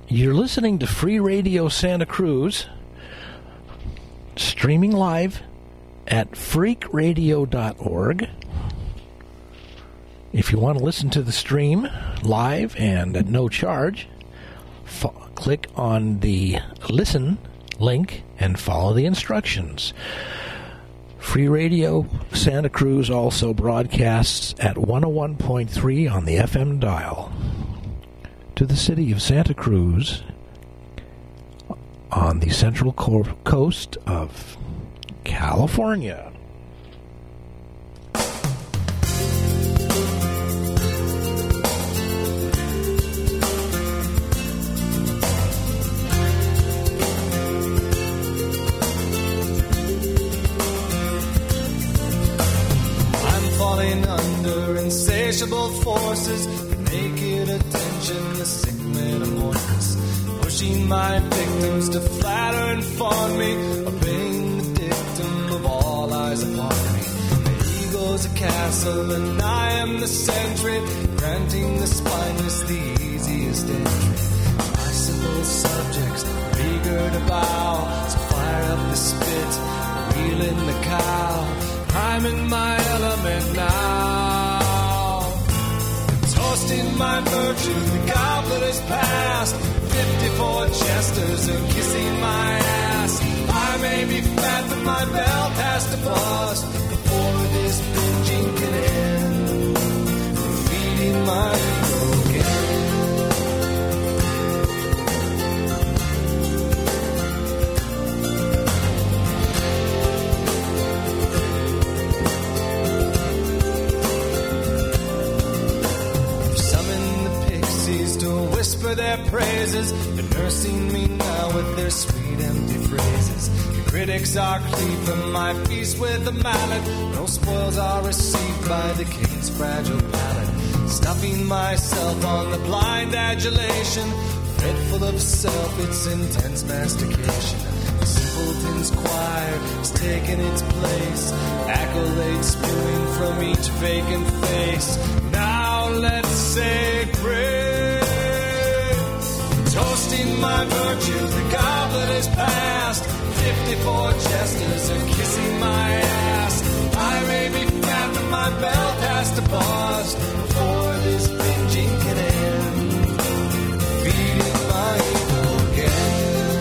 You're listening to Free Radio Santa Cruz, streaming live at freakradio.org. If you want to listen to the stream live and at no charge, click on the listen link and follow the instructions. Free Radio Santa Cruz also broadcasts at 101.3 on the FM dial to the city of Santa Cruz on the central coast of California. Falling under insatiable forces, the naked attention, the sick metamorphosis, pushing my victims to flatter and fawn me, obeying the dictum of all eyes upon me. The ego's a castle and I am the sentry, granting the spineless the easiest entry. Bicycle subjects, eager to bow, so fire up the spit, wheel in the cow. I'm in my element now. Toasting my virtue, the goblet is past. 54 jesters are kissing my ass. I may be fat, but my belt has to bust before this binging can end. Feeding my ego again. Whisper their praises, they're nursing me now with their sweet empty phrases. The critics are cleaving my feast with a mallet. No spoils are received by the king's fragile palate. Stuffing myself on the blind adulation, fretful of self, its intense mastication. The simpleton's choir has taken its place, accolades spewing from each vacant face. Now let's say praise. Toasting my virtue, the goblet is past. 54 jesters are kissing my ass. I may be fat, but my belt has to bust before this binging can end. Feeding my ego again.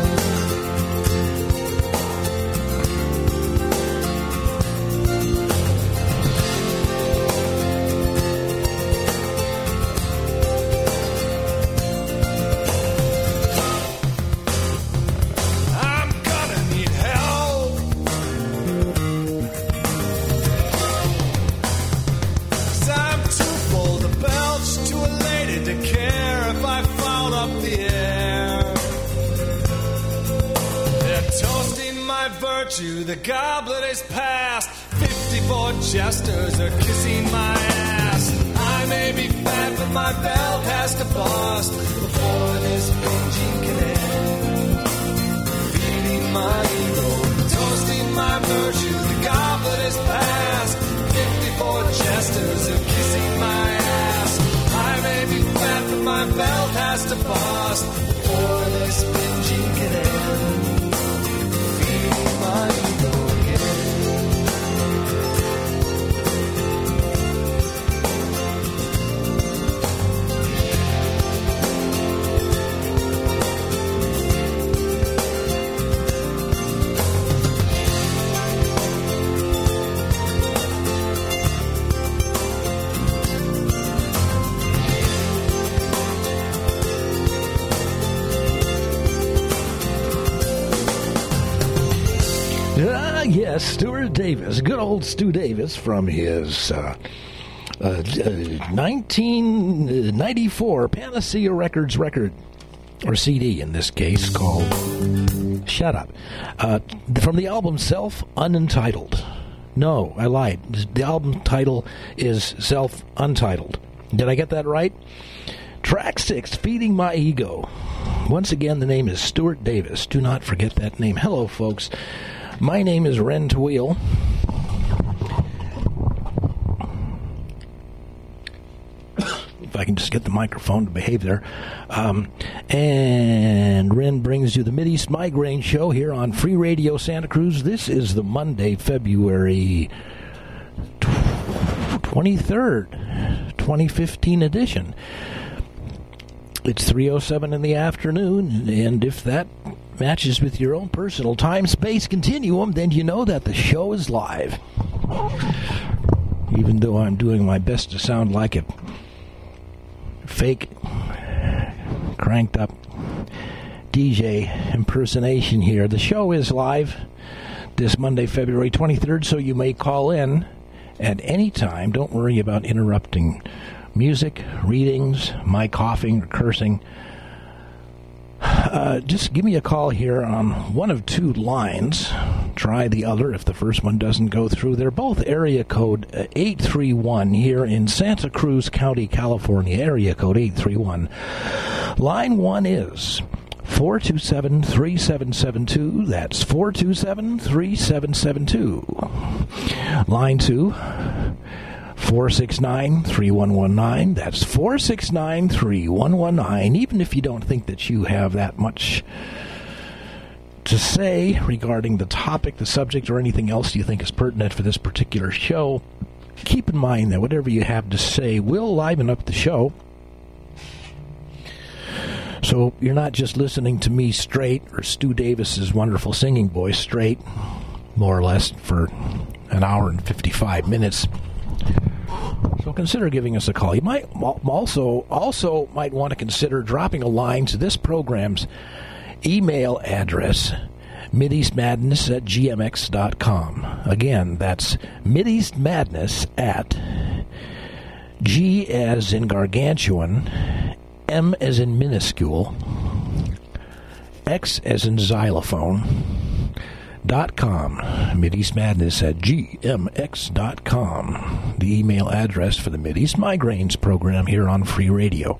The goblet is past. 54 jesters are kissing my ass. I may be fat, but my belt has to bust before this binging can end. Feeding my ego, toasting my virtue. The goblet is past. 54 jesters are kissing my ass. I may be fat, but my belt has to bust before this binging can end. Feeding my ego. Yes, Stuart Davis, good old Stu Davis from his 1994 Panacea Records record, or CD in this case, called Shut Up. From the album Self-Untitled. No, I lied. The album title is Self-Untitled. Did I get that right? Track 6, Feeding My Ego. Once again, the name is Stuart Davis. Do not forget that name. Hello, folks. My name is Ren Tweel. if I can just get the microphone to behave there. And Ren brings you the Mideast Migraine Show here on Free Radio Santa Cruz. This is the Monday, February 23rd, 2015 edition. It's 3:07 in the afternoon, and if that matches with your own personal time-space continuum, then you know that the show is live. Even though I'm doing my best to sound like a fake, cranked-up DJ impersonation here, the show is live this Monday, February 23rd, so you may call in at any time. Don't worry about interrupting music, readings, my coughing or cursing. Just give me a call here on one of two lines. Try the other if the first one doesn't go through. They're both area code 831 here in Santa Cruz County, California. Area code 831. Line 1 is 427-3772. That's 427-3772. Line 2, 469-3119. That's 469-3119. Even if you don't think that you have that much to say regarding the topic, the subject, or anything else you think is pertinent for this particular show, keep in mind that whatever you have to say will liven up the show. So you're not just listening to me straight or Stu Davis's wonderful singing voice straight, more or less, for an hour and 55 minutes. So consider giving us a call. You might also might want to consider dropping a line to this program's email address, mideastmadness@gmx.com. Again, that's mideastmadness G as in gargantuan, M as in minuscule, X as in xylophone, .com. mideastmadness@gmx.com. The email address for the Mideast Migraines program here on Free Radio.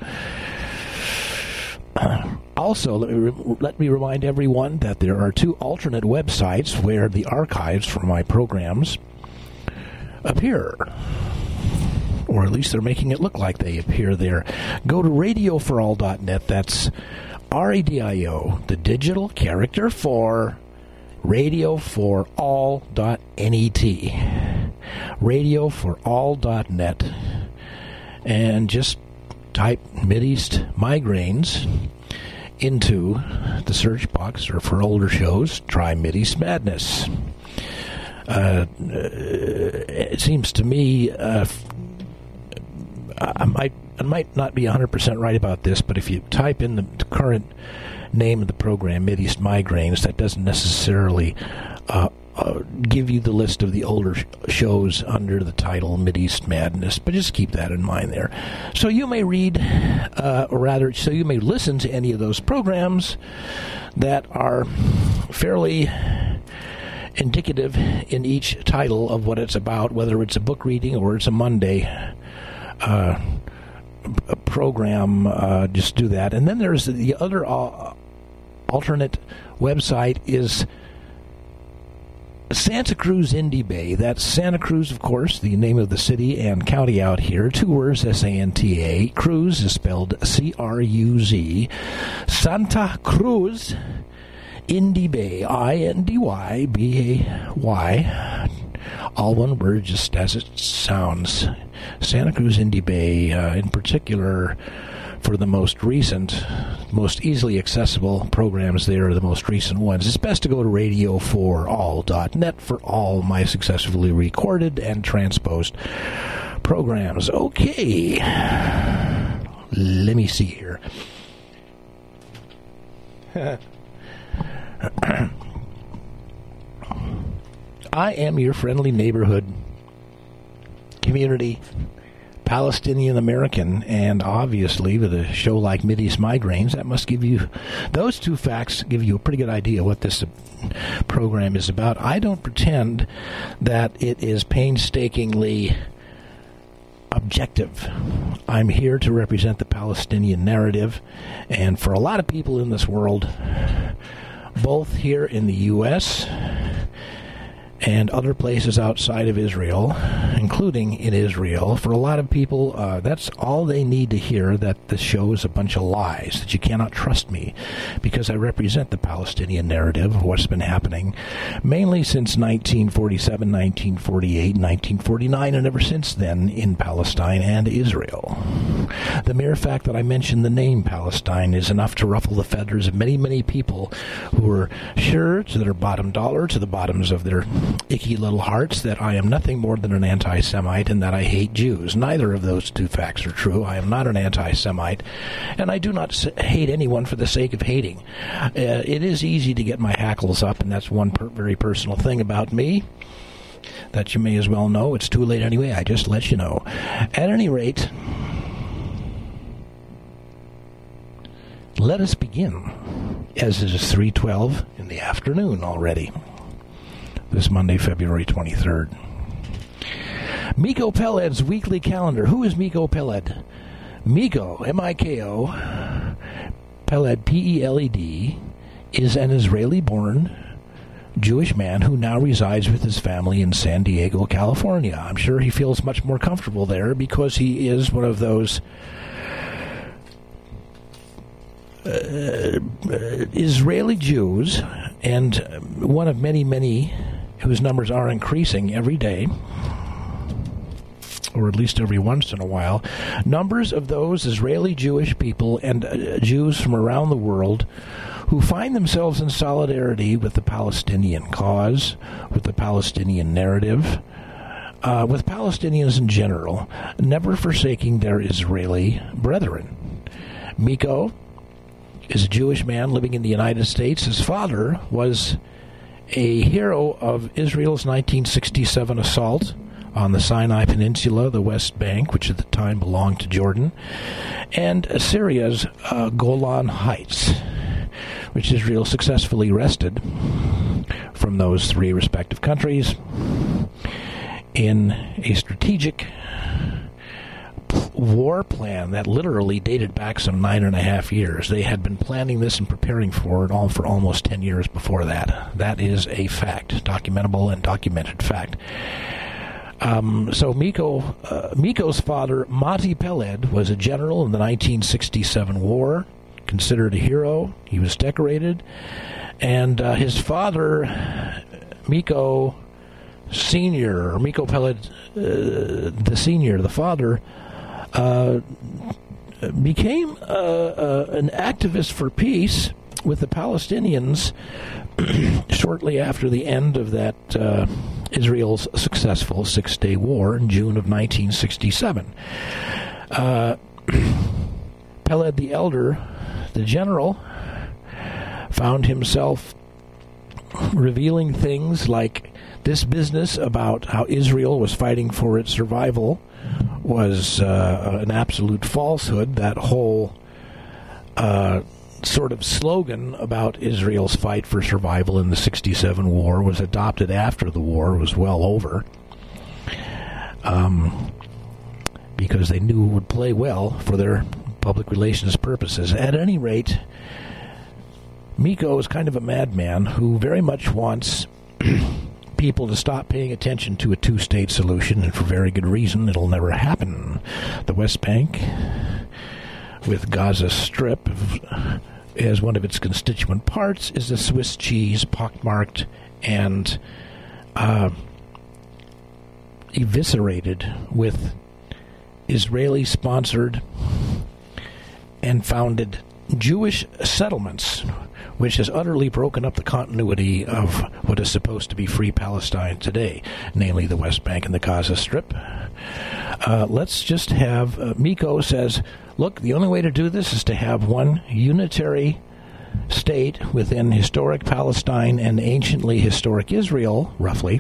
Also, let me remind everyone that there are two alternate websites where the archives for my programs appear. Or at least they're making it look like they appear there. Go to radioforall.net. That's RADIO, the digital character for radioforall.net. Radioforall.net. And just type Mideast Migraines into the search box, or for older shows, try Mideast Madness. It seems to me, I might not be 100% right about this, but if you type in the current name of the program, Mideast Migraines, that doesn't necessarily give you the list of the older shows under the title Mideast Madness, but just keep that in mind there. So you may read, or rather, so you may listen to any of those programs that are fairly indicative in each title of what it's about, whether it's a book reading or it's a Monday program. Just do that. And then there's the other alternate website is Santa Cruz Indie Bay. That's Santa Cruz, of course, the name of the city and county out here. Two words, S-A-N-T-A. Cruz is spelled C-R-U-Z. Santa Cruz Indie Bay, I-N-D-Y-B-A-Y. All one word, just as it sounds. Santa Cruz Indie Bay, in particular, for the most recent, most easily accessible programs there are the most recent ones. It's best to go to radioforall.net for all my successfully recorded and transposed programs. Okay. Let me see here. I am your friendly neighborhood community Palestinian American, and obviously with a show like Mideast Migraines, that must give you, those two facts give you a pretty good idea what this program is about. I don't pretend that it is painstakingly objective. I'm here to represent the Palestinian narrative, and for a lot of people in this world, both here in the U.S. and other places outside of Israel, including in Israel. For a lot of people, that's all they need to hear, that the show is a bunch of lies, that you cannot trust me, because I represent the Palestinian narrative of what's been happening, mainly since 1947, 1948, 1949, and ever since then in Palestine and Israel. The mere fact that I mention the name Palestine is enough to ruffle the feathers of many, many people who are sure to their bottom dollar, to the bottoms of their icky little hearts, that I am nothing more than an anti-Semite and that I hate Jews. Neither of those two facts are true. I am not an anti-Semite, and I do not hate anyone for the sake of hating. It is easy to get my hackles up, and that's one very personal thing about me that you may as well know. It's too late anyway. I just let you know. At any rate, let us begin, as it is 3:12 in the afternoon already, this Monday, February 23rd. Miko Peled's weekly calendar. Who is Miko Peled? Miko, M-I-K-O, Peled, P-E-L-E-D, is an Israeli-born Jewish man who now resides with his family in San Diego, California. I'm sure he feels much more comfortable there because he is one of those Israeli Jews, and one of many, many whose numbers are increasing every day, or at least every once in a while, numbers of those Israeli Jewish people and Jews from around the world who find themselves in solidarity with the Palestinian cause, with the Palestinian narrative, with Palestinians in general, never forsaking their Israeli brethren. Miko is a Jewish man living in the United States. His father was a hero of Israel's 1967 assault on the Sinai Peninsula, the West Bank, which at the time belonged to Jordan, and Syria's Golan Heights, which Israel successfully wrested from those three respective countries in a strategic war plan that literally dated back some 9.5 years. They had been planning this and preparing for it all for almost 10 years before that. That is a fact, documentable and documented fact. So Miko's father, Mati Peled, was a general in the 1967 war, considered a hero. He was decorated. And his father, Miko Sr., or Miko Peled the Senior, the father, became an activist for peace with the Palestinians shortly after the end of that Israel's successful Six-Day War in June of 1967. Peled the Elder, the general, found himself revealing things like this business about how Israel was fighting for its survival was an absolute falsehood. That whole sort of slogan about Israel's fight for survival in the 67 war was adopted after the war was well over, because they knew it would play well for their public relations purposes. At any rate, Miko is kind of a madman who very much wants people to stop paying attention to a two-state solution, and for very good reason. It'll never happen. The West Bank, with Gaza Strip as one of its constituent parts, is a Swiss cheese, pockmarked and eviscerated with Israeli-sponsored and founded Jewish settlements, which has utterly broken up the continuity of what is supposed to be free Palestine today, namely the West Bank and the Gaza Strip. Let's just have, Miko says, look, the only way to do this is to have one unitary state within historic Palestine and anciently historic Israel, roughly.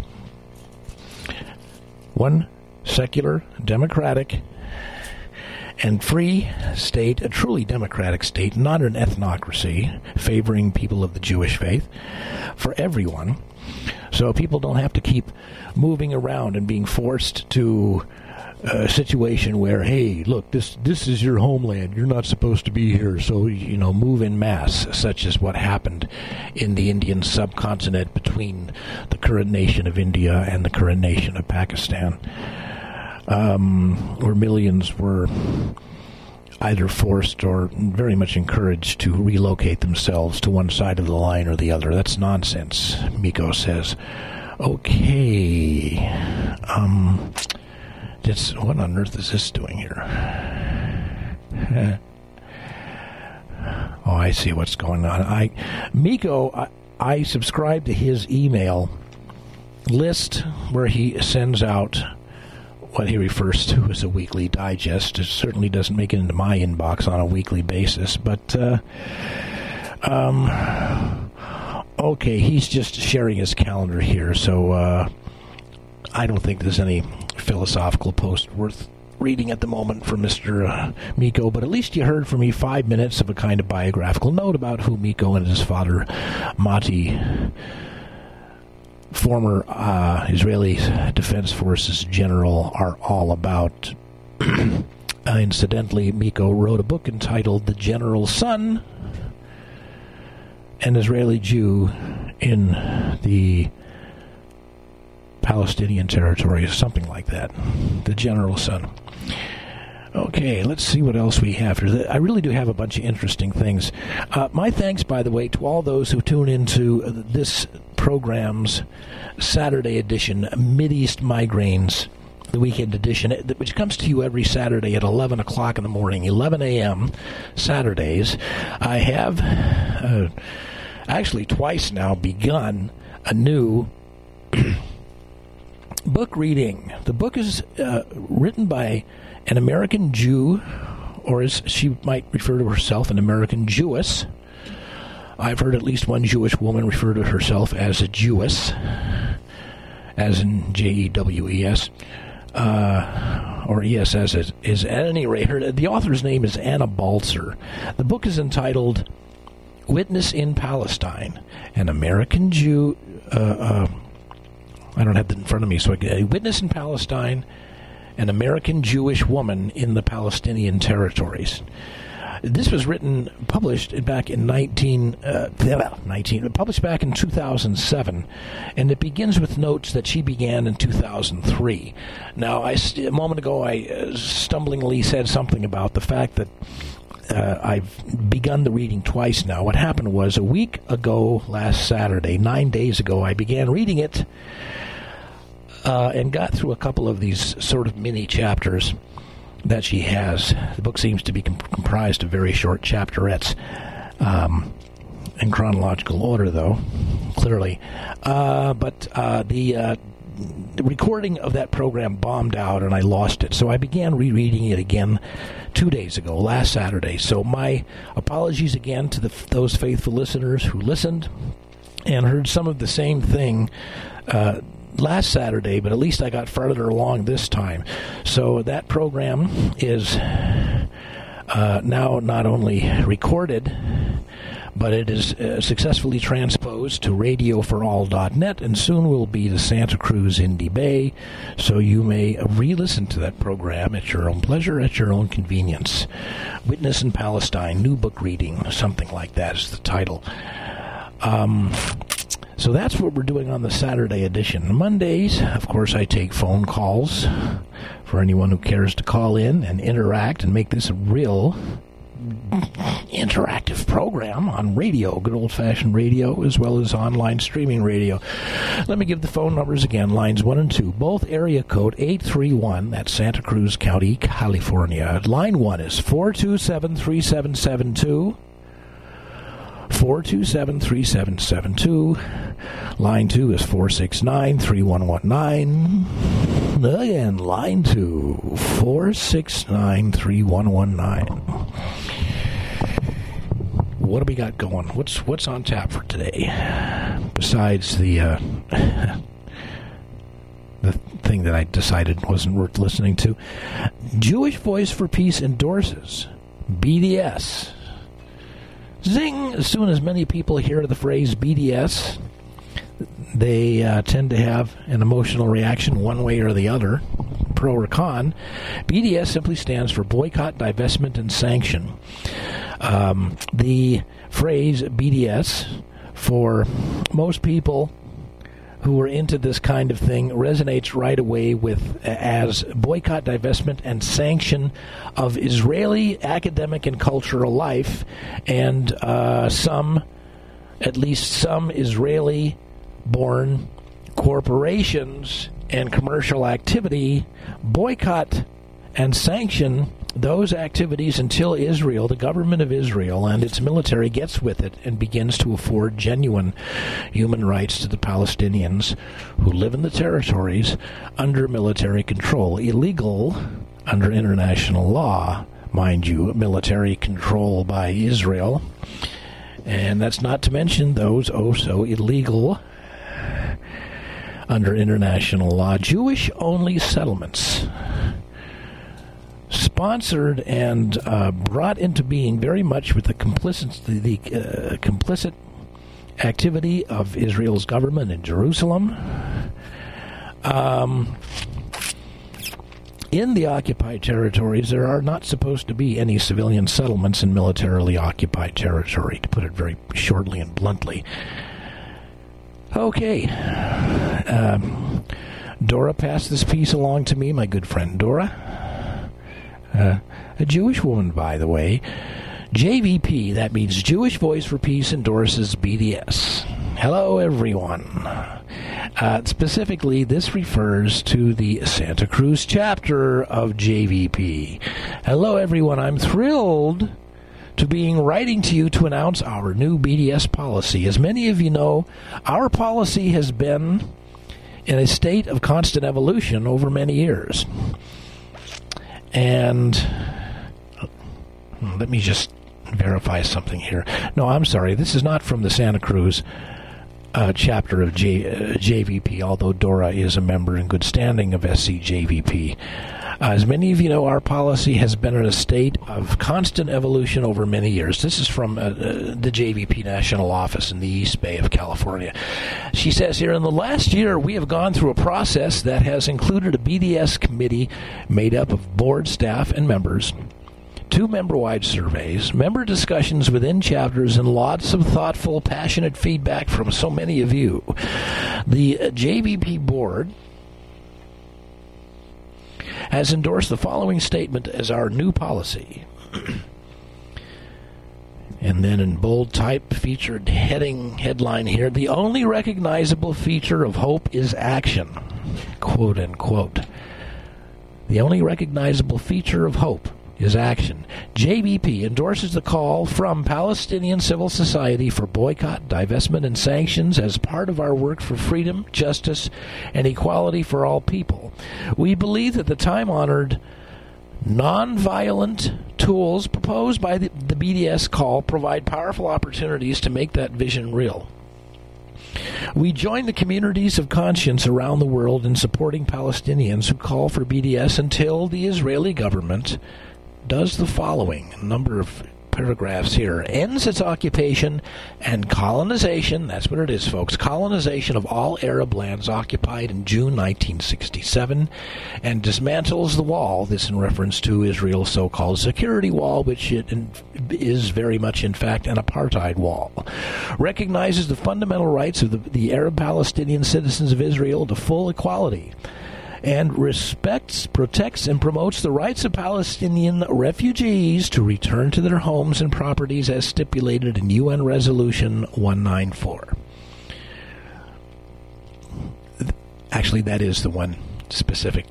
One secular, democratic, and free state, a truly democratic state, not an ethnocracy favoring people of the Jewish faith, for everyone. So people don't have to keep moving around and being forced to a situation where, hey, look, this is your homeland. You're not supposed to be here, so, move en masse, such as what happened in the Indian subcontinent between the current nation of India and the current nation of Pakistan, where millions were either forced or very much encouraged to relocate themselves to one side of the line or the other. That's nonsense, Miko says. Okay. What on earth is this doing here? Oh, I see what's going on. Miko, I subscribe to his email list where he sends out what he refers to as a weekly digest. It certainly doesn't make it into my inbox on a weekly basis, but okay, he's just sharing his calendar here, so I don't think there's any philosophical post worth reading at the moment from Mr. Miko, but at least you heard from me 5 minutes of a kind of biographical note about who Miko and his father, Mati, former Israeli Defense Forces general, are all about. Incidentally, Miko wrote a book entitled The General's Son, an Israeli Jew in the Palestinian territory, something like that. The General's Son. Okay, let's see what else we have here. I really do have a bunch of interesting things. My thanks, by the way, to all those who tune into this program's Saturday edition, Mideast Migraines, the weekend edition, which comes to you every Saturday at 11 o'clock in the morning, 11 a.m. Saturdays. I have actually twice now begun a new book reading. The book is written by an American Jew, or as she might refer to herself, an American Jewess. I've heard at least one Jewish woman refer to herself as a Jewess, as in Jewes, or ESS is at any rate. The author's name is Anna Balzer. The book is entitled Witness in Palestine, an American Jew. I don't have that in front of me, so a Witness in Palestine, an American Jewish woman in the Palestinian territories. This was published back in 2007, and it begins with notes that she began in 2003. Now, a moment ago, I stumblingly said something about the fact that I've begun the reading twice now. What happened was, a week ago, last Saturday, 9 days ago, I began reading it and got through a couple of these sort of mini chapters that she has. The book seems to be comprised of very short chapterettes, in chronological order, though, clearly. But the recording of that program bombed out, and I lost it. So I began rereading it again 2 days ago, last Saturday. So my apologies again to those faithful listeners who listened and heard some of the same thing last Saturday, but at least I got farther along this time. So that program is now not only recorded, but it is successfully transposed to radioforall.net, and soon will be to Santa Cruz Indie Bay, so you may re-listen to that program at your own pleasure, at your own convenience. Witness in Palestine, new book reading, something like that is the title. So that's what we're doing on the Saturday edition. Mondays, of course, I take phone calls for anyone who cares to call in and interact and make this a real interactive program on radio, good old-fashioned radio, as well as online streaming radio. Let me give the phone numbers again, lines 1 and 2, both area code 831, that's Santa Cruz County, California. Line 1 is 427-3772, 427-3772. Line 2 is 469-3119. Again, line 2, 469-3119. What do we got going? What's on tap for today? Besides the thing that I decided wasn't worth listening to. Jewish Voice for Peace endorses BDS. Zing! As soon as many people hear the phrase BDS, they tend to have an emotional reaction one way or the other. pro or con. BDS simply stands for boycott, divestment, and sanction. The phrase BDS, for most people who are into this kind of thing, resonates right away with as boycott, divestment, and sanction of Israeli academic and cultural life, and at least some Israeli-born corporations and commercial activity, boycott and sanction those activities until Israel, the government of Israel, and its military gets with it and begins to afford genuine human rights to the Palestinians who live in the territories under military control. Illegal under international law, mind you, military control by Israel. And that's not to mention those so illegal under international law Jewish-only settlements, sponsored and brought into being very much with the complicit activity of Israel's government in Jerusalem. In the occupied territories, there are not supposed to be any civilian settlements in militarily occupied territory, to put it very shortly and bluntly. Okay. Dora passed this piece along to me, my good friend Dora. A Jewish woman, by the way. JVP, that means Jewish Voice for Peace, endorses BDS. Hello, everyone. Specifically, this refers to the Santa Cruz chapter of JVP. Hello, everyone. I'm thrilled to be writing to you to announce our new BDS policy. As many of you know, our policy has been in a state of constant evolution over many years. And let me just verify something here. No, I'm sorry. This is not from the Santa Cruz chapter of JVP, although Dora is a member in good standing of SCJVP. As many of you know, our policy has been in a state of constant evolution over many years. This is from the JVP National Office in the East Bay of California. She says here, in the last year, we have gone through a process that has included a BDS committee made up of board staff and members, 2 member-wide surveys, member discussions within chapters, and lots of thoughtful, passionate feedback from so many of you. The JVP board has endorsed the following statement as our new policy. And then in bold type, featured headline here, the only recognizable feature of hope is action. Quote, unquote. The only recognizable feature of hope is action. JVP endorses the call from Palestinian civil society for boycott, divestment, and sanctions as part of our work for freedom, justice, and equality for all people. We believe that the time-honored, non-violent tools proposed by the BDS call provide powerful opportunities to make that vision real. We join the communities of conscience around the world in supporting Palestinians who call for BDS until the Israeli government does the following, a number of paragraphs here, ends its occupation and colonization, that's what it is, folks, colonization of all Arab lands occupied in June 1967, and dismantles the wall, this in reference to Israel's so-called security wall, which it is very much, in fact, an apartheid wall, recognizes the fundamental rights of the Arab Palestinian citizens of Israel to full equality, and respects, protects, and promotes the rights of Palestinian refugees to return to their homes and properties as stipulated in UN Resolution 194. Actually, that is the one specific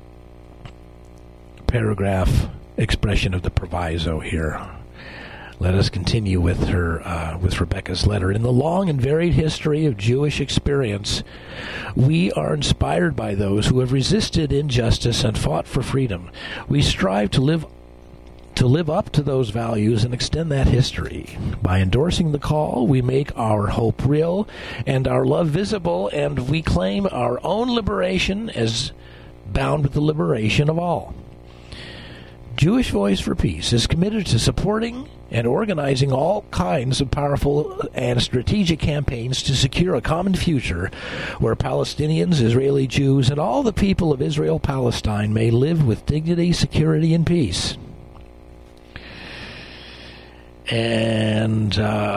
paragraph expression of the proviso here. Let us continue with her, with Rebecca's letter. In the long and varied history of Jewish experience, we are inspired by those who have resisted injustice and fought for freedom. We strive to live up to those values and extend that history. By endorsing the call, we make our hope real and our love visible, and we claim our own liberation as bound with the liberation of all. Jewish Voice for Peace is committed to supporting and organizing all kinds of powerful and strategic campaigns to secure a common future where Palestinians, Israeli Jews, and all the people of Israel-Palestine may live with dignity, security, and peace. And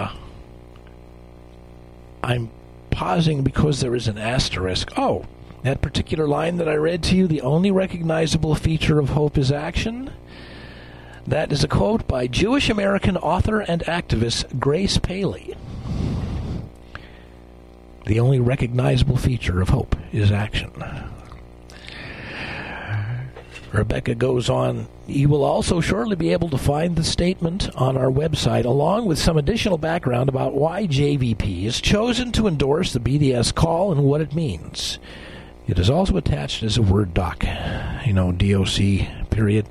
I'm pausing because there is an asterisk. Oh, that particular line that I read to you, the only recognizable feature of hope is action. That is a quote by Jewish-American author and activist Grace Paley. The only recognizable feature of hope is action. Rebecca goes on, you will also shortly be able to find the statement on our website, along with some additional background about why JVP has chosen to endorse the BDS call and what it means. It is also attached as a Word doc, DOC, period.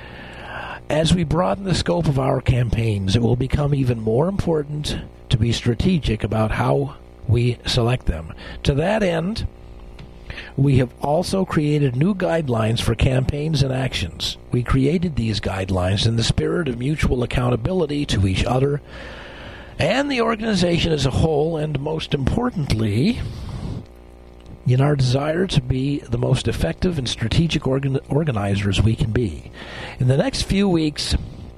As we broaden the scope of our campaigns, it will become even more important to be strategic about how we select them. To that end, we have also created new guidelines for campaigns and actions. We created these guidelines in the spirit of mutual accountability to each other and the organization as a whole, and most importantly, in our desire to be the most effective and strategic organizers we can be. In the next few weeks,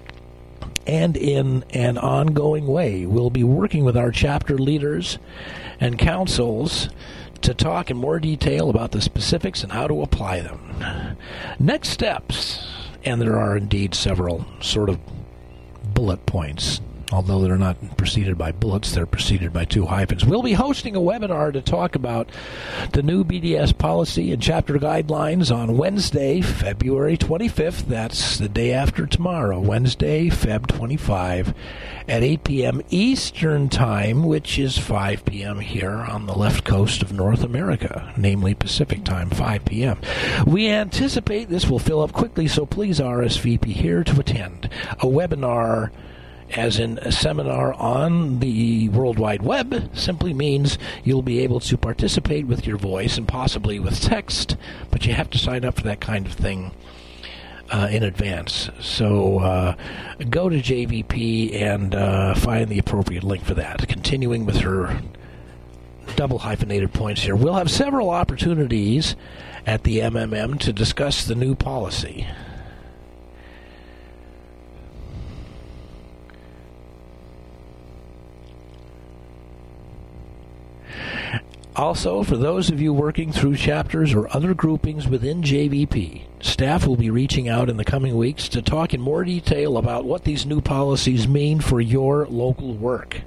and in an ongoing way, we'll be working with our chapter leaders and councils to talk in more detail about the specifics and how to apply them. Next steps, and there are indeed several sort of bullet points. Although they're not preceded by bullets, they're preceded by two hyphens. We'll be hosting a webinar to talk about the new BDS policy and chapter guidelines on Wednesday, February 25th. That's the day after tomorrow, Wednesday, Feb 25, at 8 p.m. Eastern Time, which is 5 p.m. here on the left coast of North America, namely Pacific Time, 5 p.m. We anticipate this will fill up quickly, so please RSVP here to attend. A webinar, as in a seminar on the World Wide Web, simply means you'll be able to participate with your voice and possibly with text, but you have to sign up for that kind of thing in advance. So go to JVP and find the appropriate link for that. Continuing with her double hyphenated points here, we'll have several opportunities at the MMM to discuss the new policy. Also, for those of you working through chapters or other groupings within JVP, staff will be reaching out in the coming weeks to talk in more detail about what these new policies mean for your local work.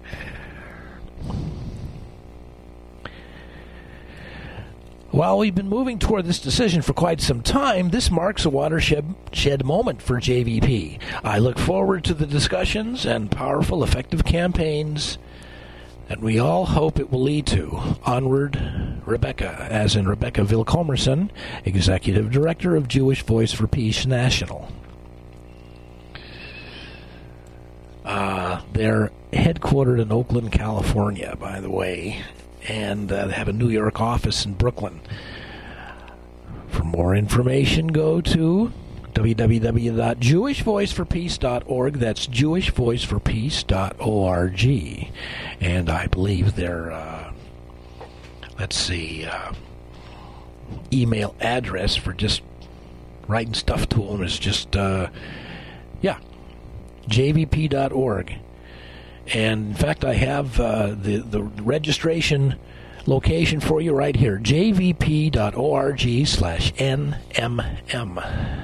While we've been moving toward this decision for quite some time, this marks a watershed moment for JVP. I look forward to the discussions and powerful, effective campaigns that we all hope it will lead to. Onward, Rebecca, as in Rebecca Vilkomerson, Executive Director of Jewish Voice for Peace National. They're headquartered in Oakland, California, by the way, and they have a New York office in Brooklyn. For more information, go to www.jewishvoiceforpeace.org. That's jewishvoiceforpeace.org. And I believe their, email address for just writing stuff to them is just, jvp.org. And, in fact, I have the registration location for you right here, jvp.org/NMM.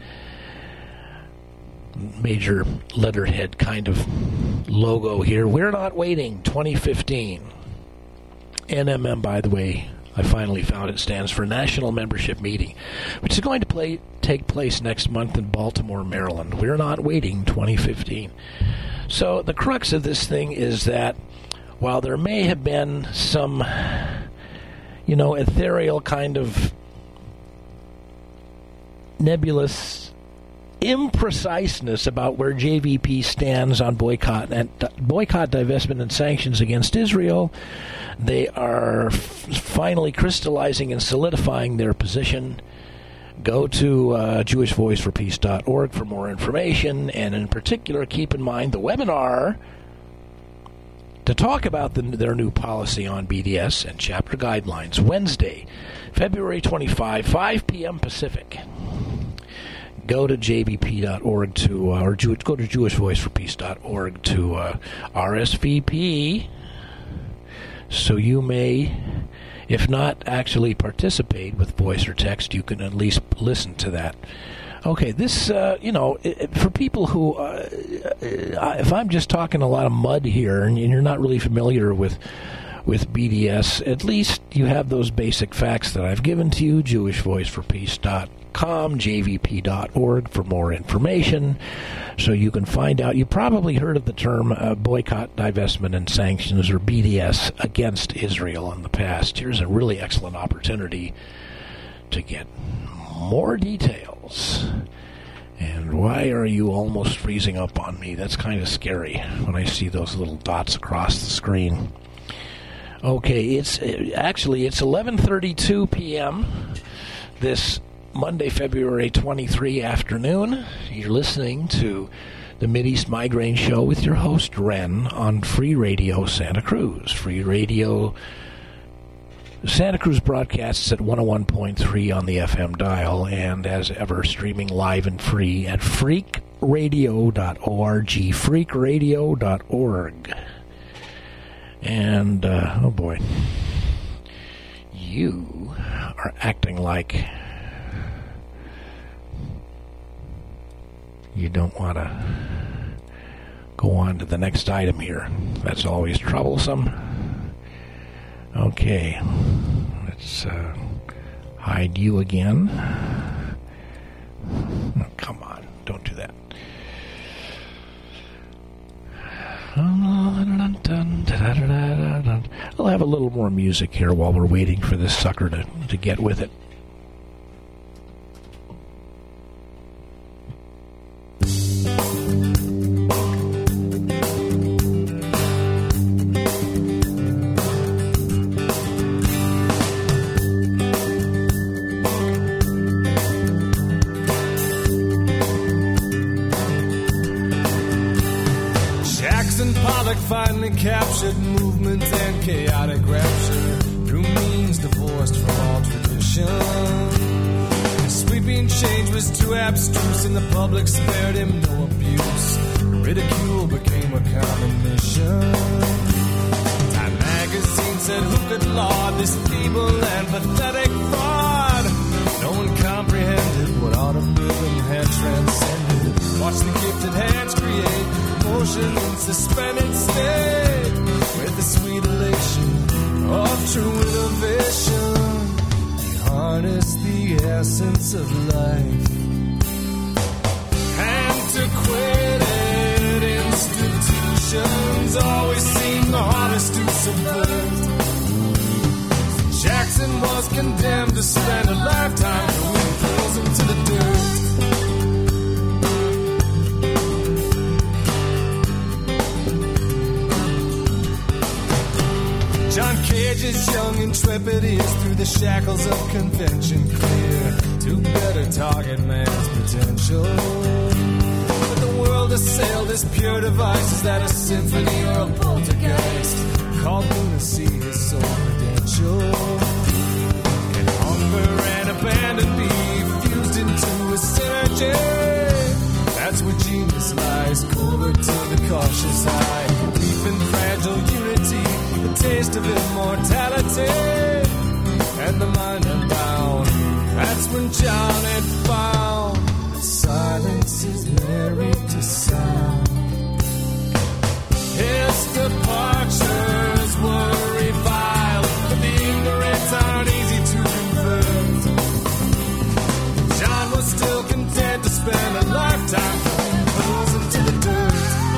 Major letterhead kind of logo here. We're not waiting 2015. NMM, by the way, I finally found it stands for National Membership Meeting, which is going to take place next month in Baltimore, Maryland. We're not waiting 2015. So the crux of this thing is that while there may have been some, ethereal kind of nebulous impreciseness about where JVP stands on boycott, divestment, and sanctions against Israel, they are finally crystallizing and solidifying their position Go to jewishvoiceforpeace.org for more information, and in particular, keep in mind the webinar to talk about their new policy on BDS and chapter guidelines, Wednesday, February 25, 5 p.m. Pacific. Go to jvp.org go to jewishvoiceforpeace.org to RSVP, so you may, if not actually participate with voice or text, you can at least listen to that. Okay, this, for people who, if I'm just talking a lot of mud here and you're not really familiar with BDS, at least you have those basic facts that I've given to you, jewishvoiceforpeace.com, jvp.org for more information, so you can find out. You probably heard of the term boycott, divestment, and sanctions, or BDS, against Israel in the past. Here's a really excellent opportunity to get more details. And why are you almost freezing up on me? That's kind of scary when I see those little dots across the screen. Okay, it's 11:32 p.m. this Monday, February 23 afternoon. You're listening to the Mideast Migraine Show with your host, Ren, on Free Radio Santa Cruz. Free Radio Santa Cruz broadcasts at 101.3 on the FM dial, and as ever, streaming live and free at freakradio.org, freakradio.org. And, oh boy, you are acting like you don't want to go on to the next item here. That's always troublesome. Okay, let's hide you again. Oh, come on, don't do that. I'll have a little more music here while we're waiting for this sucker to get with it. Finally captured movement and chaotic rapture through means divorced from all tradition. The sweeping change was too abstruse and the public spared him no abuse. Ridicule became a common mission. Time magazine said who could laud this feeble and pathetic fraud. No one comprehended what autumn had transcended. Watch the gifted hands create motion in suspended state with the sweet elation of true innovation. He harnessed the essence of life. Antiquated institutions always seem the hardest to subvert. Jackson was condemned to spend a lifetime doing frozen to the dirt. John Cage's young intrepid ears through the shackles of convention clear to better target man's potential. But the world assailed his pure device. Is that a symphony or a poltergeist? Called lunacy his sole credential. And hunger and abandon be fused into a synergy. That's where genius lies, covert to the cautious eye. Deep and fragile unity, the taste of immortality, and the mind unbound. That's when John had found that silence is married to sound. His departures were reviled, but the ignorant aren't easy to convert. John was still content to spend a lifetime frozen to the dirt.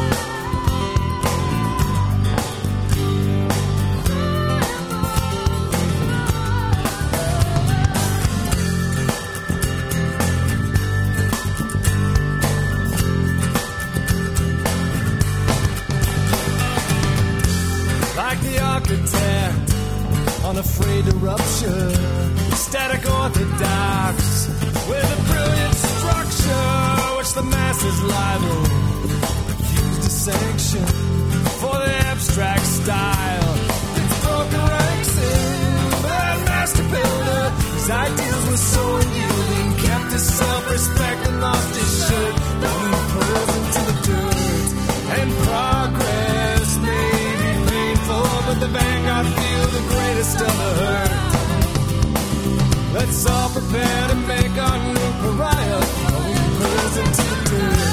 Like the architect, unafraid to rupture, static orthodox, with a brilliant structure which the masses liable refuse to sanction for the abstract style. It's broken ranks in that master builder. His ideals were so unyielding, kept his self-respect and lost his shirt. Now he pulls into the dirt, and progress may be painful, but the vanguard feel the greatest of the hurt. Let's all prepare to make our new pariah, while we pulls into the dirt.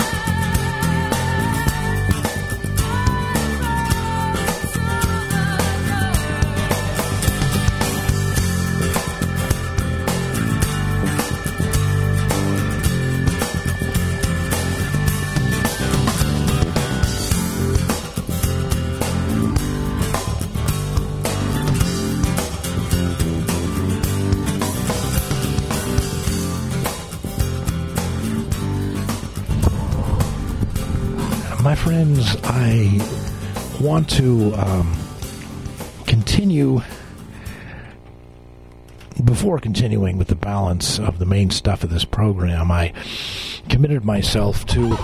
My friends, I want to continue. Before continuing with the balance of the main stuff of this program, I committed myself to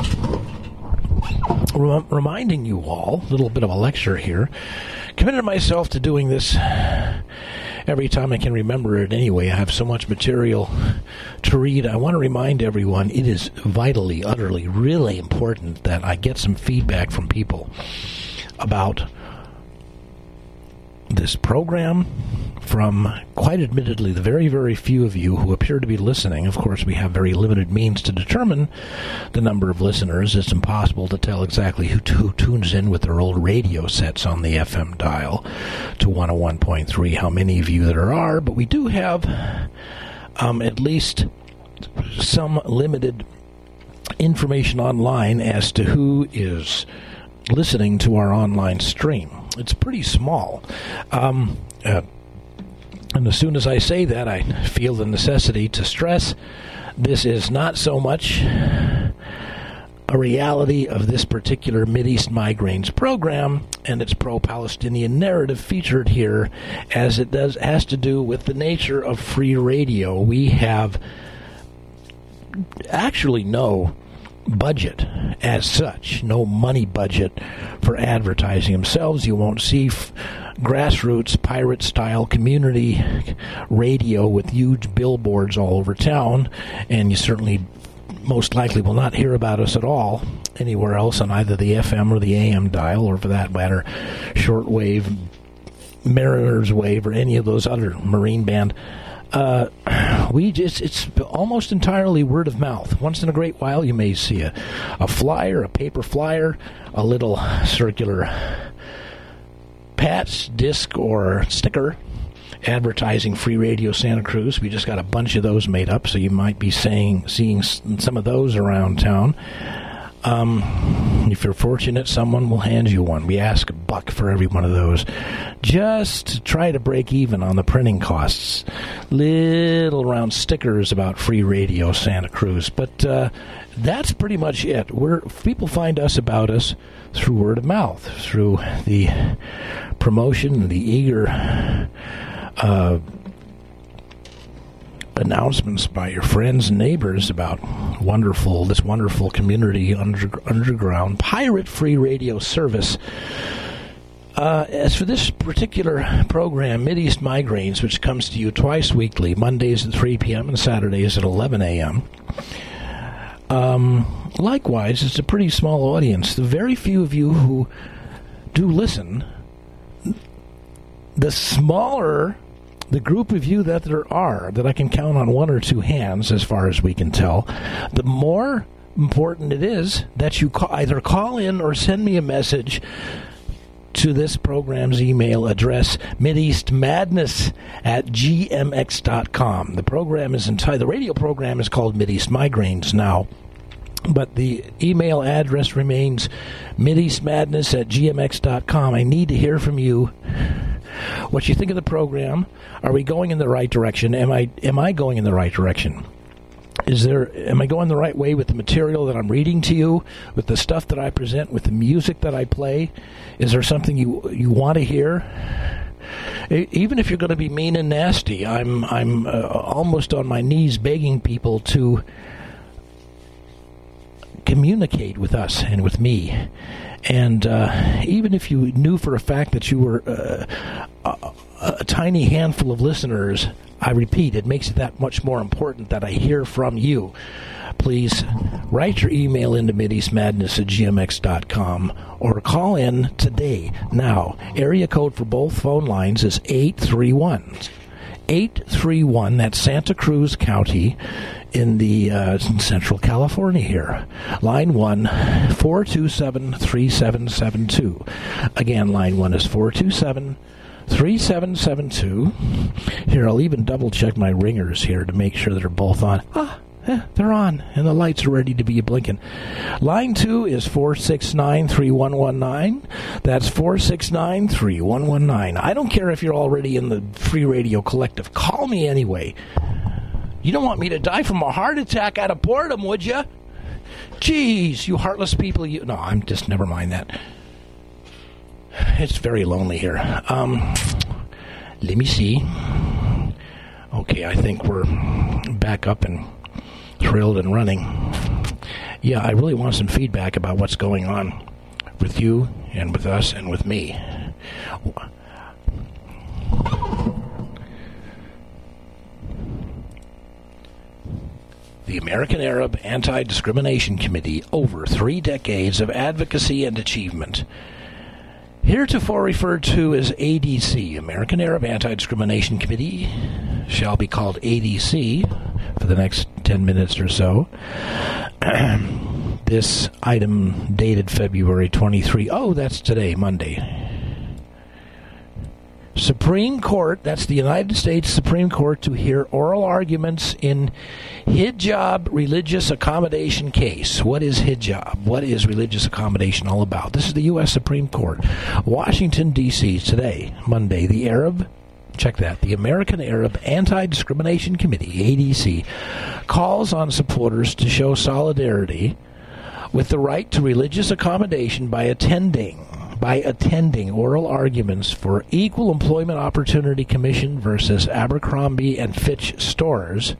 reminding you all, a little bit of a lecture here, committed myself to doing this every time I can remember it anyway. I have so much material to read. I want to remind everyone it is vitally, utterly, really important that I get some feedback from people about this program, from, quite admittedly, the very, very few of you who appear to be listening. Of course, we have very limited means to determine the number of listeners. It's impossible to tell exactly who tunes in with their old radio sets on the FM dial to 101.3, how many of you there are, but we do have at least some limited information online as to who is listening to our online stream. It's pretty small. And as soon as I say that, I feel the necessity to stress this is not so much a reality of this particular Mideast Migraines program and its pro-Palestinian narrative featured here as it has to do with the nature of free radio. We have actually no budget as such, no money budget for advertising themselves. You won't see grassroots pirate-style community radio with huge billboards all over town, and you certainly most likely will not hear about us at all anywhere else on either the FM or the AM dial, or for that matter, shortwave, Mariner's Wave, or any of those other marine band. It's almost entirely word of mouth. Once in a great while, you may see a flyer, a paper flyer, a little circular patch, disc, or sticker advertising Free Radio Santa Cruz. We just got a bunch of those made up, so you might be seeing some of those around town. If you're fortunate, someone will hand you one. We ask $1 for every one of those, just to try to break even on the printing costs. Little round stickers about Free Radio Santa Cruz, but that's pretty much it. People find us about us through word of mouth, through the promotion, the eager announcements by your friends and neighbors about this wonderful community underground pirate-free radio service. As for this particular program, Mideast Migraines, which comes to you twice weekly, Mondays at 3 p.m. and Saturdays at 11 a.m., likewise, it's a pretty small audience. The very few of you who do listen, the smaller the group of you that there are, that I can count on one or two hands as far as we can tell, the more important it is that you either call in or send me a message to this program's email address, mideastmadness@gmx.com. The radio program is called Mideast Migraines now, but the email address remains mideastmadness@gmx.com. I need to hear from you what you think of the program. Are we going in the right direction? Am I going in the right direction? Am I going the right way with the material that I'm reading to you, with the stuff that I present, with the music that I play? Is there something you want to hear? even if you're going to be mean and nasty, I'm almost on my knees begging people to communicate with us and with me. And even if you knew for a fact that you were a tiny handful of listeners, I repeat, it makes it that much more important that I hear from you. Please write your email into MidEastMadness@gmx.com or call in today. Now, area code for both phone lines is 831. 831, that's Santa Cruz County in the Central California here. Line 1, 427-3772. Again, line 1 is 427-3772. Here, I'll even double-check my ringers here to make sure they're both on. They're on, and the lights are ready to be blinking. Line 2 is 469-3119. That's 469-3119. I don't care if you're already in the Free Radio Collective. Call me anyway. You don't want me to die from a heart attack out of boredom, would you? Jeez, you heartless people. No, I'm just, never mind that. It's very lonely here. Let me see. Okay, I think we're back up and thrilled and running. Yeah, I really want some feedback about what's going on with you and with us and with me. The American Arab Anti-Discrimination Committee, over 3 decades of advocacy and achievement. Heretofore referred to as ADC, American Arab Anti-Discrimination Committee, shall be called ADC for the next 10 minutes or so. This item dated February 23. Oh, that's today, Monday. Supreme Court, that's the United States Supreme Court, to hear oral arguments in hijab religious accommodation case. What is hijab? What is religious accommodation all about? This is the U.S. Supreme Court. Washington, D.C. today, Monday, the American Arab Anti-Discrimination Committee, ADC, calls on supporters to show solidarity with the right to religious accommodation by attending oral arguments for Equal Employment Opportunity Commission versus Abercrombie and Fitch Stores.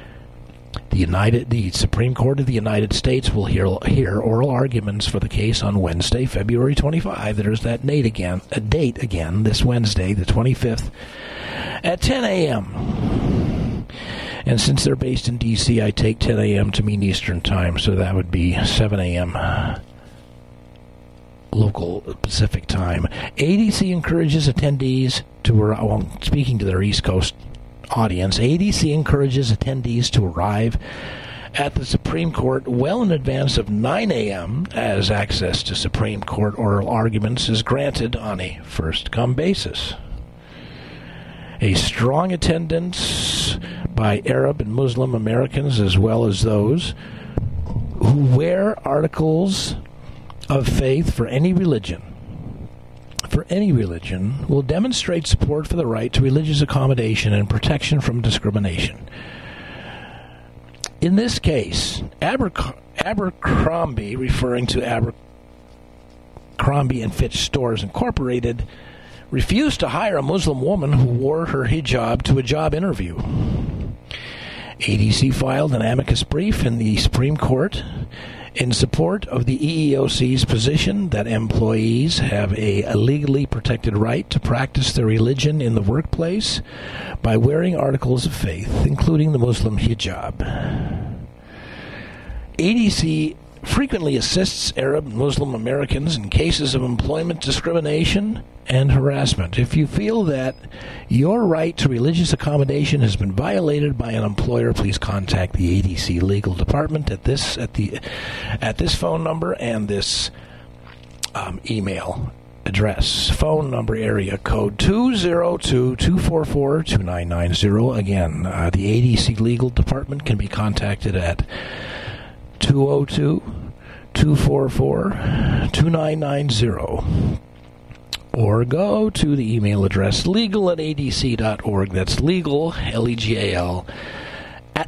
The Supreme Court of the United States will hear oral arguments for the case on Wednesday, February 25. There's that date again, this Wednesday, the 25th, at 10 a.m. And since they're based in D.C., I take 10 a.m. to mean Eastern Time, so that would be 7 a.m. local Pacific Time. ADC encourages attendees speaking to their East Coast audience, ADC encourages attendees to arrive at the Supreme Court well in advance of 9 a.m., as access to Supreme Court oral arguments is granted on a first-come basis. A strong attendance by Arab and Muslim Americans, as well as those who wear articles of faith for any religion, will demonstrate support for the right to religious accommodation and protection from discrimination. In this case, Abercrombie, referring to Abercrombie and Fitch Stores Incorporated, refused to hire a Muslim woman who wore her hijab to a job interview. ADC filed an amicus brief in the Supreme Court in support of the EEOC's position that employees have a legally protected right to practice their religion in the workplace by wearing articles of faith, including the Muslim hijab. ADC frequently assists Arab and Muslim Americans in cases of employment discrimination and harassment. If you feel that your right to religious accommodation has been violated by an employer, please contact the ADC legal department at this phone number and this email address. Phone number, area code 202-244-2990. Again, the ADC legal department can be contacted at 202-244-2990. Or go to the email address legal@adc.org. That's legal, Legal, at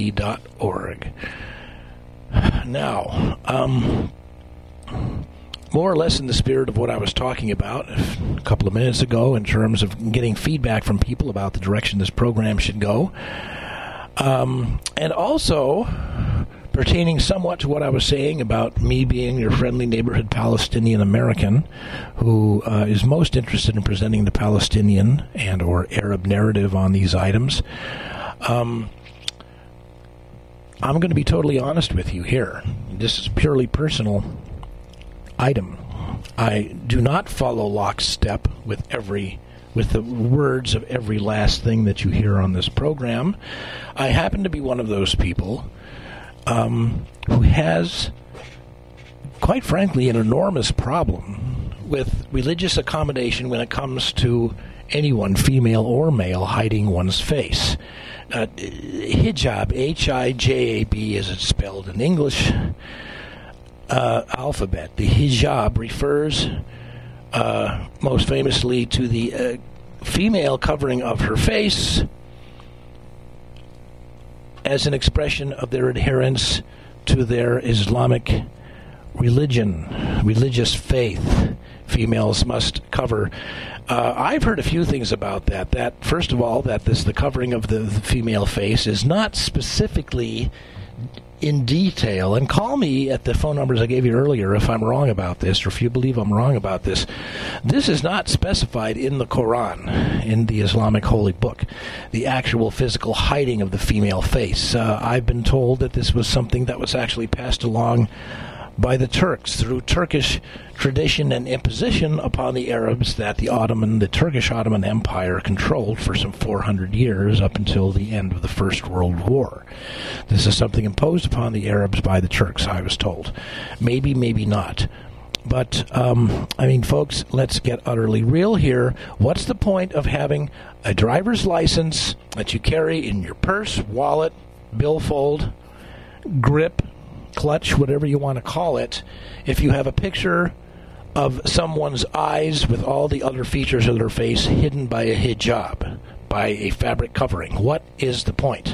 adc.org. Now, more or less in the spirit of what I was talking about a couple of minutes ago in terms of getting feedback from people about the direction this program should go. And also pertaining somewhat to what I was saying about me being your friendly neighborhood Palestinian American who is most interested in presenting the Palestinian and or Arab narrative on these items. I'm going to be totally honest with you here. This is a purely personal item. I do not follow lockstep with the words of every last thing that you hear on this program. I happen to be one of those people who has, quite frankly, an enormous problem with religious accommodation when it comes to anyone, female or male, hiding one's face. Hijab, H-I-J-A-B, as it's spelled in English alphabet. The hijab refers most famously to the female covering of her face as an expression of their adherence to their Islamic religion, religious faith. Females must cover. I've heard a few things about that. That, first of all, that the covering of the female face is not specifically in detail, and call me at the phone numbers I gave you earlier if I'm wrong about this, or if you believe I'm wrong about this. This is not specified in the Quran, in the Islamic holy book, the actual physical hiding of the female face. I've been told that this was something that was actually passed along by the Turks through Turkish tradition and imposition upon the Arabs that the Turkish Ottoman Empire controlled for some 400 years up until the end of the First World War. This is something imposed upon the Arabs by the Turks, I was told. Maybe, maybe not. But, folks, let's get utterly real here. What's the point of having a driver's license that you carry in your purse, wallet, billfold, grip, clutch, whatever you want to call it, if you have a picture of someone's eyes with all the other features of their face hidden by a hijab, by a fabric covering? What is the point?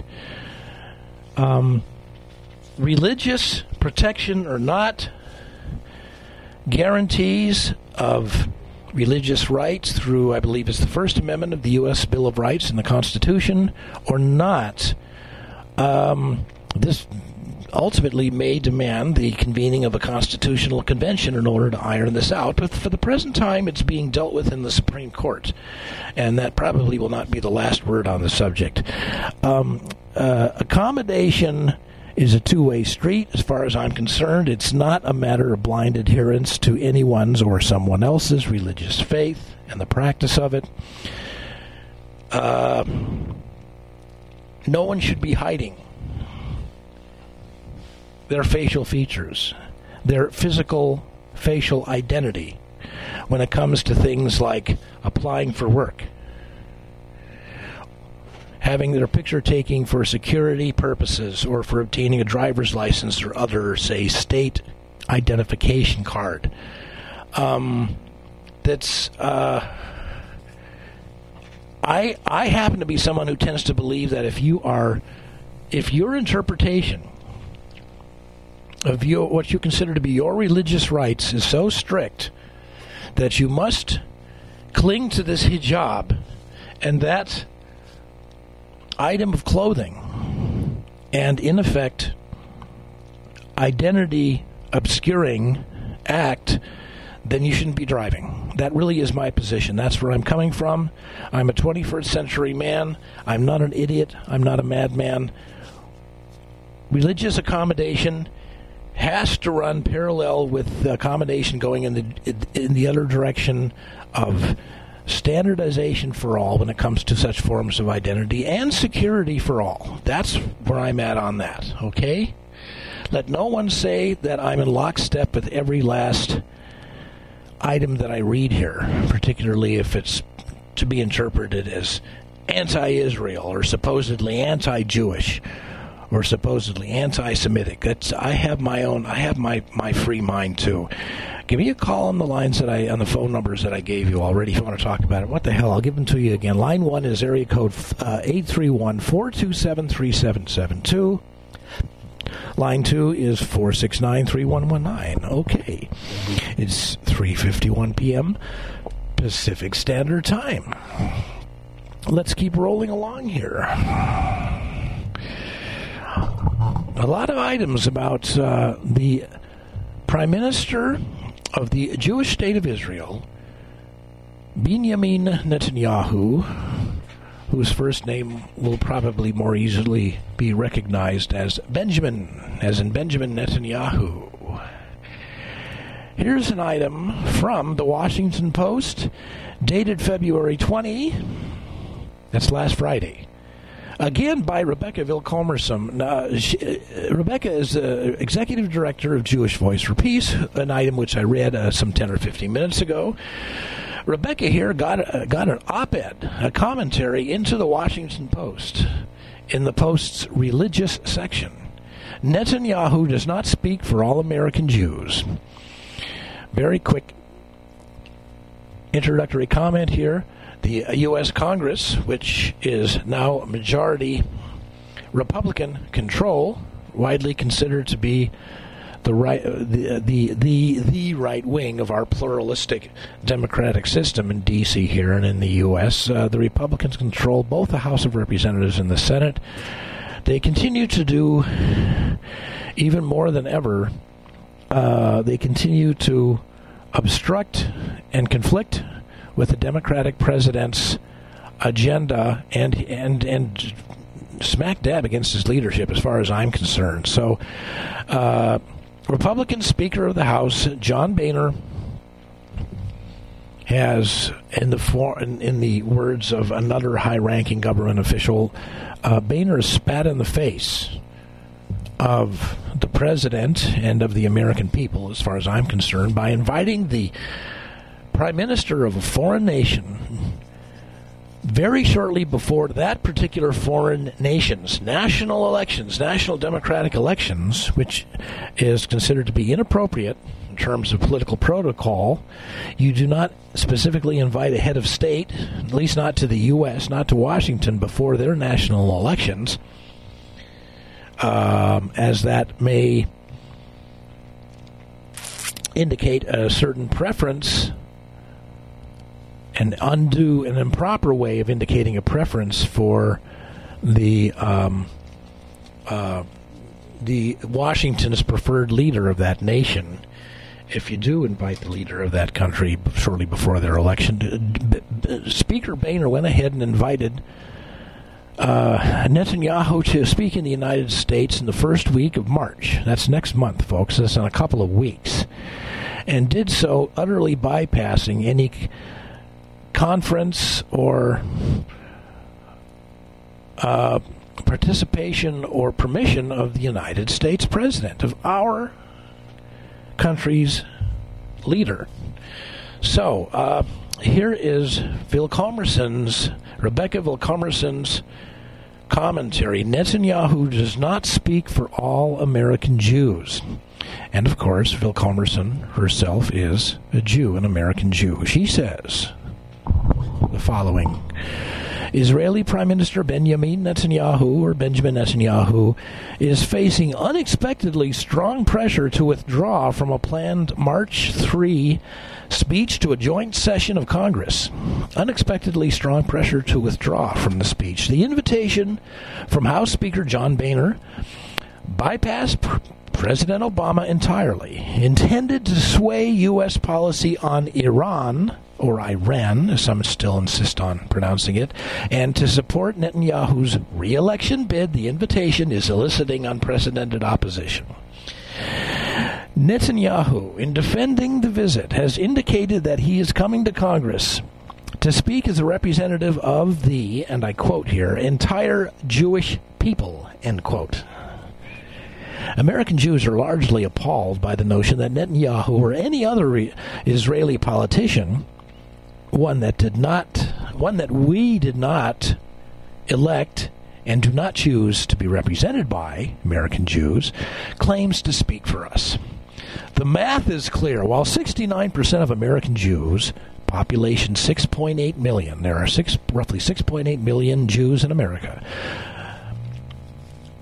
Religious protection or not, guarantees of religious rights through, I believe it's the First Amendment of the U.S. Bill of Rights and the Constitution, or not, this ultimately may demand the convening of a constitutional convention in order to iron this out. But for the present time, it's being dealt with in the Supreme Court, and that probably will not be the last word on the subject. Accommodation is a two-way street as far as I'm concerned. It's not a matter of blind adherence to anyone's or someone else's religious faith and the practice of it. No one should be hiding their facial features, their physical facial identity when it comes to things like applying for work, having their picture taken for security purposes or for obtaining a driver's license or other, say, state identification card. I happen to be someone who tends to believe that if your interpretation of what you consider to be your religious rights is so strict that you must cling to this hijab and that item of clothing and, in effect, identity obscuring act, then you shouldn't be driving. That really is my position. That's where I'm coming from. I'm a 21st century man. I'm not an idiot. I'm not a madman. Religious accommodation has to run parallel with the accommodation going in the other direction of standardization for all when it comes to such forms of identity and security for all. That's where I'm at on that, okay? Let no one say that I'm in lockstep with every last item that I read here, particularly if it's to be interpreted as anti-Israel or supposedly anti-Jewish or supposedly anti-Semitic. I have my free mind too. Give me a call on the lines on the phone numbers that I gave you already if you want to talk about it. What the hell? I'll give them to you again. Line 1 is area code 831-427-3772. Line 2 is 469-3119. Okay. It's 3:51 p.m. Pacific Standard Time. Let's keep rolling along here. A lot of items about the Prime Minister of the Jewish State of Israel, Benjamin Netanyahu, whose first name will probably more easily be recognized as Benjamin, as in Benjamin Netanyahu. Here's an item from the Washington Post, dated February 20. That's last Friday. Again, by Rebecca Vilkomerson. Rebecca is the executive director of Jewish Voice for Peace, an item which I read some 10 or 15 minutes ago. Rebecca here got an op-ed, a commentary into the Washington Post, in the Post's religious section. Netanyahu does not speak for all American Jews. Very quick introductory comment here. The U.S. Congress, which is now majority Republican control, widely considered to be the right wing of our pluralistic democratic system in D.C. here and in the U.S. The Republicans control both the House of Representatives and the Senate. They continue to do even more than ever. They continue to obstruct and conflict with the Democratic president's agenda and smack dab against his leadership as far as I'm concerned. So, Republican Speaker of the House, John Boehner, has, in the words of another high-ranking government official, Boehner spat in the face of the president and of the American people, as far as I'm concerned, by inviting the Prime Minister of a foreign nation very shortly before that particular foreign nation's national elections, national democratic elections, which is considered to be inappropriate in terms of political protocol. You do not specifically invite a head of state, at least not to the U.S., not to Washington, before their national elections, as that may indicate a certain preference, an undue and improper way of indicating a preference for the Washington's preferred leader of that nation. If you do invite the leader of that country shortly before their election, Speaker Boehner went ahead and invited Netanyahu to speak in the United States in the first week of March. That's next month, folks. That's in a couple of weeks. And did so utterly bypassing any conference or participation or permission of the United States President, of our country's leader. So, here is Rebecca Vilkomerson's commentary. Netanyahu does not speak for all American Jews. And, of course, Vilkomerson herself is a Jew, an American Jew. She says the following: Israeli Prime Minister Benjamin Netanyahu is facing unexpectedly strong pressure to withdraw from a planned March 3 speech to a joint session of Congress. Unexpectedly strong pressure to withdraw from the speech. The invitation from House Speaker John Boehner bypassed President Obama entirely, intended to sway U.S. policy on Iran, or Iran, as some still insist on pronouncing it, and to support Netanyahu's re-election bid. The invitation is eliciting unprecedented opposition. Netanyahu, in defending the visit, has indicated that he is coming to Congress to speak as a representative of the, and I quote here, entire Jewish people, end quote. American Jews are largely appalled by the notion that Netanyahu or any other Israeli politician, one that we did not elect and do not choose to be represented by American Jews, claims to speak for us. The math is clear. While 69% of American Jews, population 6.8 million, there are roughly 6.8 million Jews in America,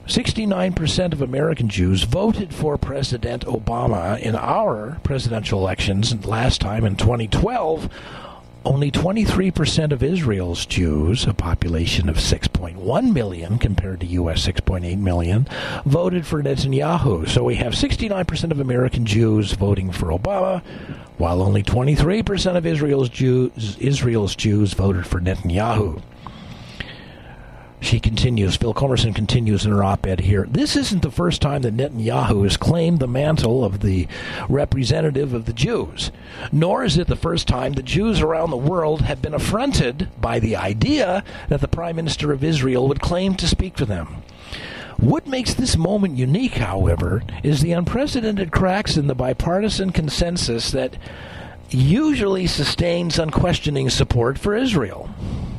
69% of American Jews voted for President Obama in our presidential elections last time in 2012. Only 23% of Israel's Jews, a population of 6.1 million compared to U.S. 6.8 million, voted for Netanyahu. So we have 69% of American Jews voting for Obama, while only 23% of Israel's Jews voted for Netanyahu. She continues, Phil Comerson continues in her op-ed here. This isn't the first time that Netanyahu has claimed the mantle of the representative of the Jews, nor is it the first time that Jews around the world have been affronted by the idea that the Prime Minister of Israel would claim to speak for them. What makes this moment unique, however, is the unprecedented cracks in the bipartisan consensus that usually sustains unquestioning support for Israel.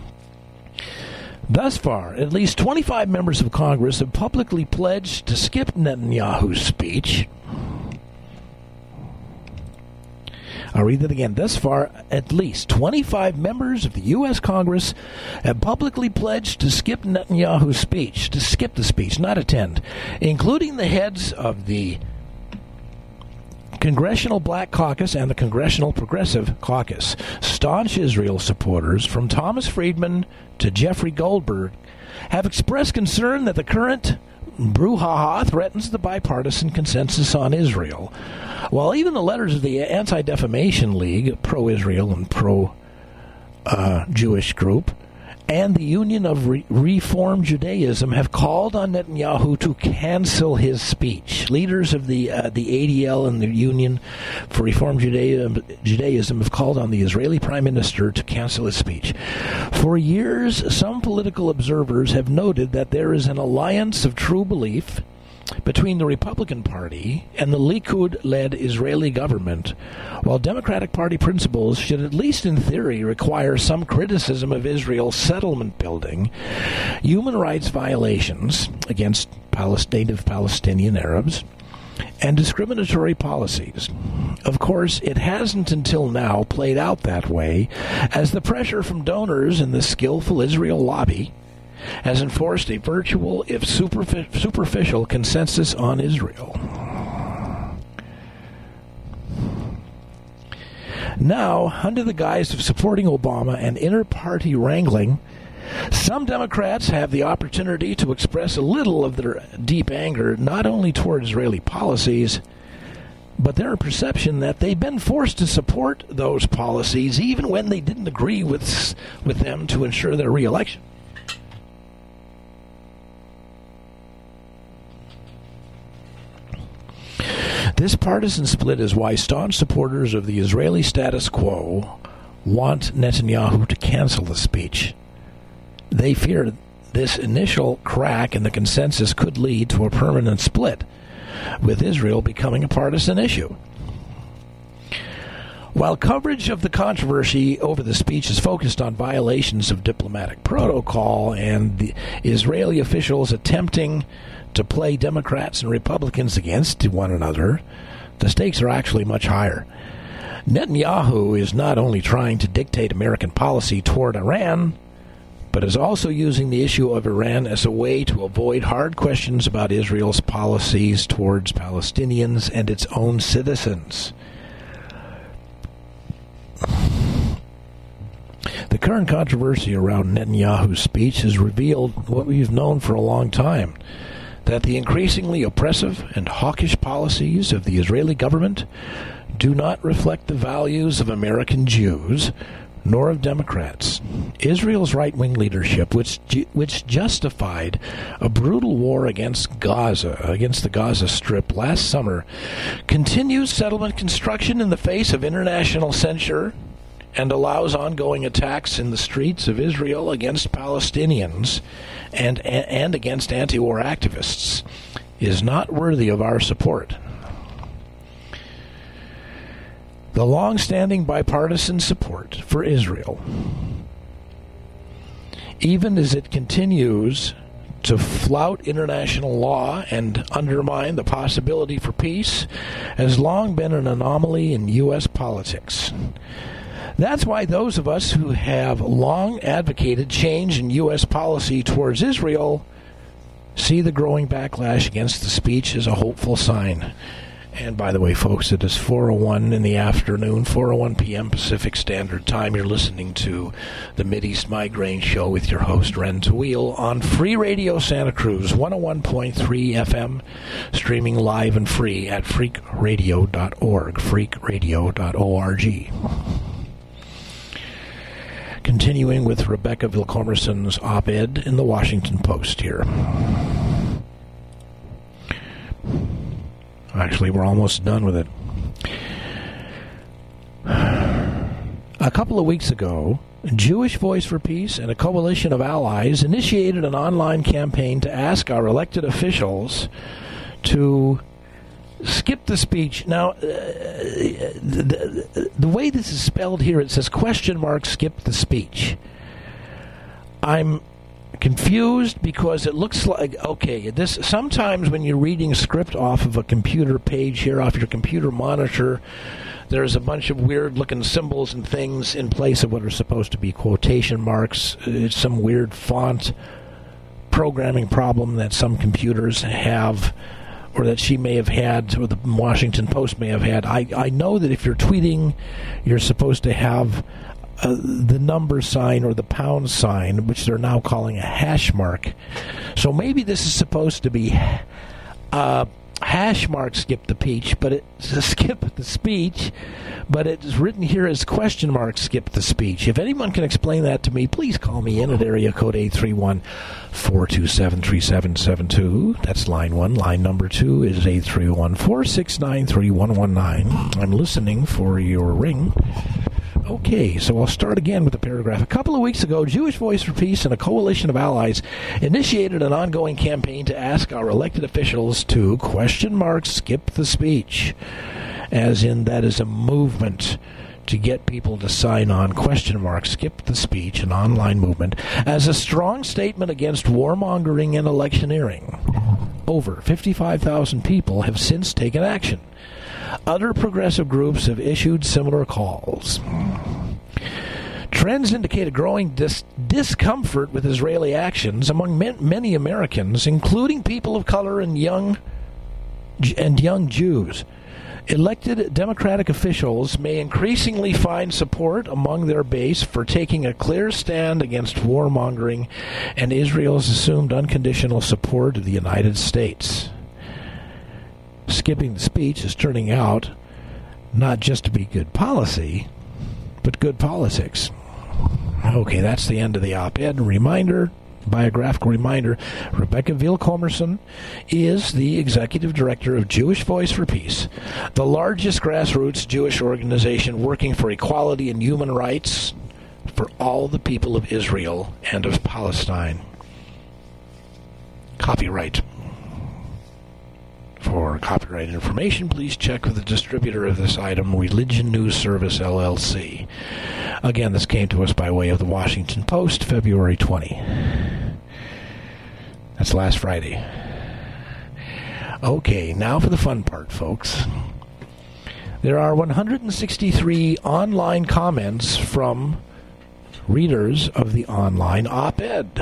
Thus far, at least 25 members of Congress have publicly pledged to skip Netanyahu's speech. I'll read that again. Thus far, at least 25 members of the U.S. Congress have publicly pledged to skip Netanyahu's speech, to skip the speech, not attend, including the heads of the Congressional Black Caucus and the Congressional Progressive Caucus. Staunch Israel supporters, from Thomas Friedman to Jeffrey Goldberg, have expressed concern that the current brouhaha threatens the bipartisan consensus on Israel, while even the letters of the Anti-Defamation League, a pro-Israel and pro-Jewish group, and the Union of Reform Judaism have called on Netanyahu to cancel his speech. Leaders of the ADL and the Union for Reform Judaism have called on the Israeli Prime Minister to cancel his speech. For years, some political observers have noted that there is an alliance of true belief between the Republican Party and the Likud-led Israeli government, while Democratic Party principles should, at least in theory, require some criticism of Israel's settlement building, human rights violations against native Palestinian Arabs, and discriminatory policies. Of course, it hasn't until now played out that way, as the pressure from donors and the skillful Israel lobby has enforced a virtual, if superficial, consensus on Israel. Now, under the guise of supporting Obama and inter-party wrangling, some Democrats have the opportunity to express a little of their deep anger not only toward Israeli policies, but their perception that they've been forced to support those policies even when they didn't agree with them to ensure their re-election. This partisan split is why staunch supporters of the Israeli status quo want Netanyahu to cancel the speech. They fear this initial crack in the consensus could lead to a permanent split, with Israel becoming a partisan issue. While coverage of the controversy over the speech is focused on violations of diplomatic protocol and the Israeli officials attempting to play Democrats and Republicans against one another, the stakes are actually much higher. Netanyahu is not only trying to dictate American policy toward Iran, but is also using the issue of Iran as a way to avoid hard questions about Israel's policies towards Palestinians and its own citizens. The current controversy around Netanyahu's speech has revealed what we've known for a long time, that the increasingly oppressive and hawkish policies of the Israeli government do not reflect the values of American Jews, nor of Democrats. Israel's right-wing leadership, which justified a brutal war against the Gaza Strip last summer, continues settlement construction in the face of international censure and allows ongoing attacks in the streets of Israel against Palestinians and against anti-war activists, is not worthy of our support. The long-standing bipartisan support for Israel, even as it continues to flout international law and undermine the possibility for peace, has long been an anomaly in U.S. politics. That's why those of us who have long advocated change in U.S. policy towards Israel see the growing backlash against the speech as a hopeful sign. And by the way, folks, it is 4:01 in the afternoon, 4:01 p.m. Pacific Standard Time. You're listening to the Mideast Migraine Show with your host, Ren Tawil, on Free Radio Santa Cruz, 101.3 FM, streaming live and free at freakradio.org, freakradio.org. Continuing with Rebecca Vilkomerson's op-ed in the Washington Post here. Actually, we're almost done with it. A couple of weeks ago, Jewish Voice for Peace and a coalition of allies initiated an online campaign to ask our elected officials to skip the speech. Now, the way this is spelled here, it says skip the speech. I'm confused because it looks like, okay, this sometimes when you're reading script off of a computer page here, off your computer monitor, there's a bunch of weird-looking symbols and things in place of what are supposed to be quotation marks. It's some weird font programming problem that some computers have, or that she may have had, or the Washington Post may have had. I know that if you're tweeting, you're supposed to have the number sign or the pound sign, which they're now calling a hash mark. So maybe this is supposed to be hash mark skip the speech, but it's skip the speech, but it's written here as question mark skip the speech. If anyone can explain that to me, please call me in at area code 831-427-3772. That's line 1. Line number 2 is 831-469-3119. I'm listening for your ring. Okay, so I'll start again with the paragraph. A couple of weeks ago, Jewish Voice for Peace and a coalition of allies initiated an ongoing campaign to ask our elected officials to skip the speech, as in that is a movement to get people to sign on skip the speech, an online movement, as a strong statement against warmongering and electioneering. Over 55,000 people have since taken action. Other progressive groups have issued similar calls. Trends indicate a growing discomfort with Israeli actions among many Americans, including people of color and young Jews. Elected Democratic officials may increasingly find support among their base for taking a clear stand against warmongering and Israel's assumed unconditional support of the United States. Skipping the speech is turning out not just to be good policy, but good politics. Okay, that's the end of the op-ed. Biographical reminder, Rebecca Vilkomerson is the executive director of Jewish Voice for Peace, the largest grassroots Jewish organization working for equality and human rights for all the people of Israel and of Palestine. Copyright. For copyright information, please check with the distributor of this item, Religion News Service, LLC. Again, this came to us by way of the Washington Post, February 20. That's last Friday. Okay, now for the fun part, folks. There are 163 online comments from readers of the online op-ed.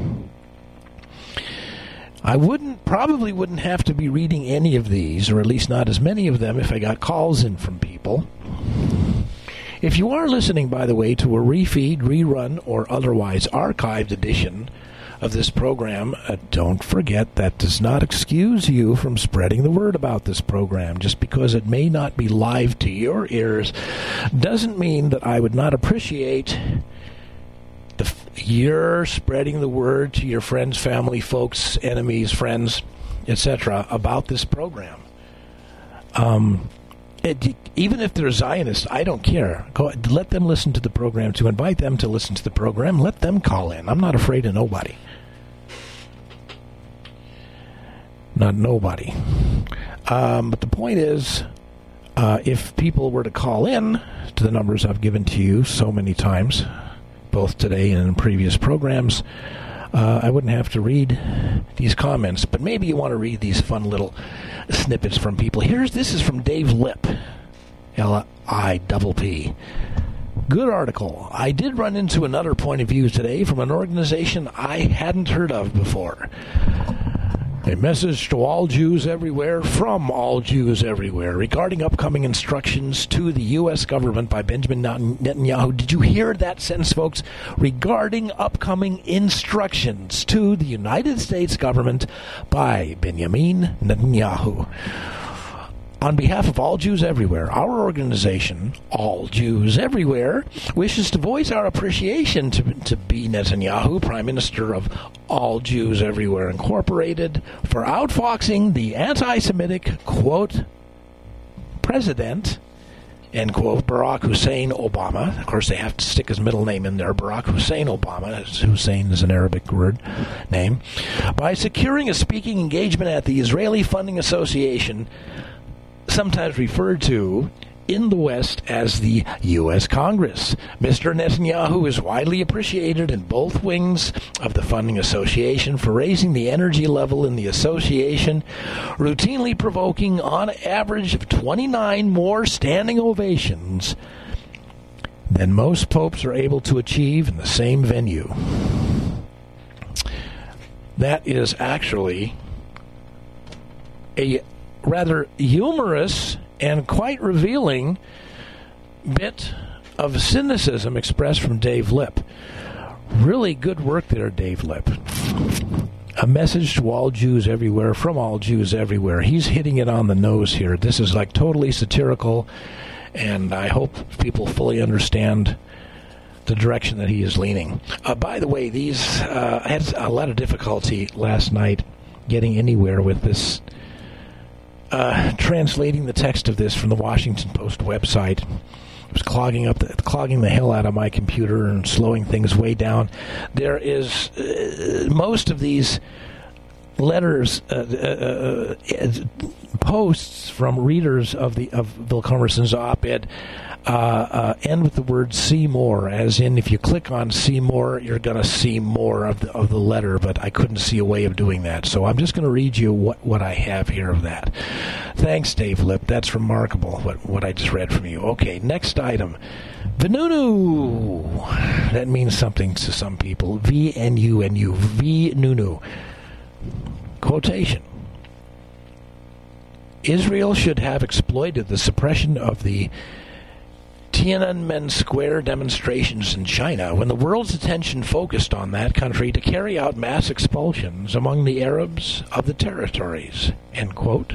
I probably wouldn't have to be reading any of these, or at least not as many of them, if I got calls in from people. If you are listening, by the way, to a refeed, rerun, or otherwise archived edition of this program, don't forget that does not excuse you from spreading the word about this program. Just because it may not be live to your ears doesn't mean that I would not appreciate you're spreading the word to your friends, family, folks, enemies, friends, etc. about this program. Even if they're Zionists, I don't care. Let them listen to the program. To invite them to listen to the program, let them call in. I'm not afraid of nobody. Not nobody. But the point is, if people were to call in to the numbers I've given to you so many times, both today and in previous programs, I wouldn't have to read these comments, but maybe you want to read these fun little snippets from people. This is from Dave Lipp, L-I-P-P. Good article. I did run into another point of view today from an organization I hadn't heard of before. A message to all Jews everywhere from all Jews everywhere regarding upcoming instructions to the U.S. government by Benjamin Netanyahu. Did you hear that sentence, folks? Regarding upcoming instructions to the United States government by Benjamin Netanyahu. On behalf of all Jews everywhere, our organization, All Jews Everywhere, wishes to voice our appreciation to B. Netanyahu, Prime Minister of All Jews Everywhere Incorporated, for outfoxing the anti-Semitic, quote, president, end quote, Barack Hussein Obama. Of course, they have to stick his middle name in there, Barack Hussein Obama. Hussein is an Arabic word name. By securing a speaking engagement at the Israeli Funding Association, sometimes referred to in the West as the U.S. Congress. Mr. Netanyahu is widely appreciated in both wings of the Funding Association for raising the energy level in the association, routinely provoking on average of 29 more standing ovations than most popes are able to achieve in the same venue. That is actually a rather humorous and quite revealing bit of cynicism expressed from Dave Lipp. Really good work there, Dave Lipp. A message to all Jews everywhere from all Jews everywhere. He's hitting it on the nose here. This is like totally satirical, and I hope people fully understand the direction that he is leaning. By the way, I had a lot of difficulty last night getting anywhere with this translating the text of this from the Washington Post website. It was clogging the hell out of my computer and slowing things way down. There is most of these letters, posts from readers of Bill Commerson's op-ed end with the word "see more," as in if you click on "see more," you're going to see more of the letter. But I couldn't see a way of doing that, so I'm just going to read you what I have here of that. Thanks, Dave Lipp. That's remarkable what I just read from you. Okay, next item. V'nunu. That means something to some people. V-N-U-N-U. V'nunu. Quotation. Israel should have exploited the suppression of the Tiananmen Square demonstrations in China when the world's attention focused on that country to carry out mass expulsions among the Arabs of the territories, end quote,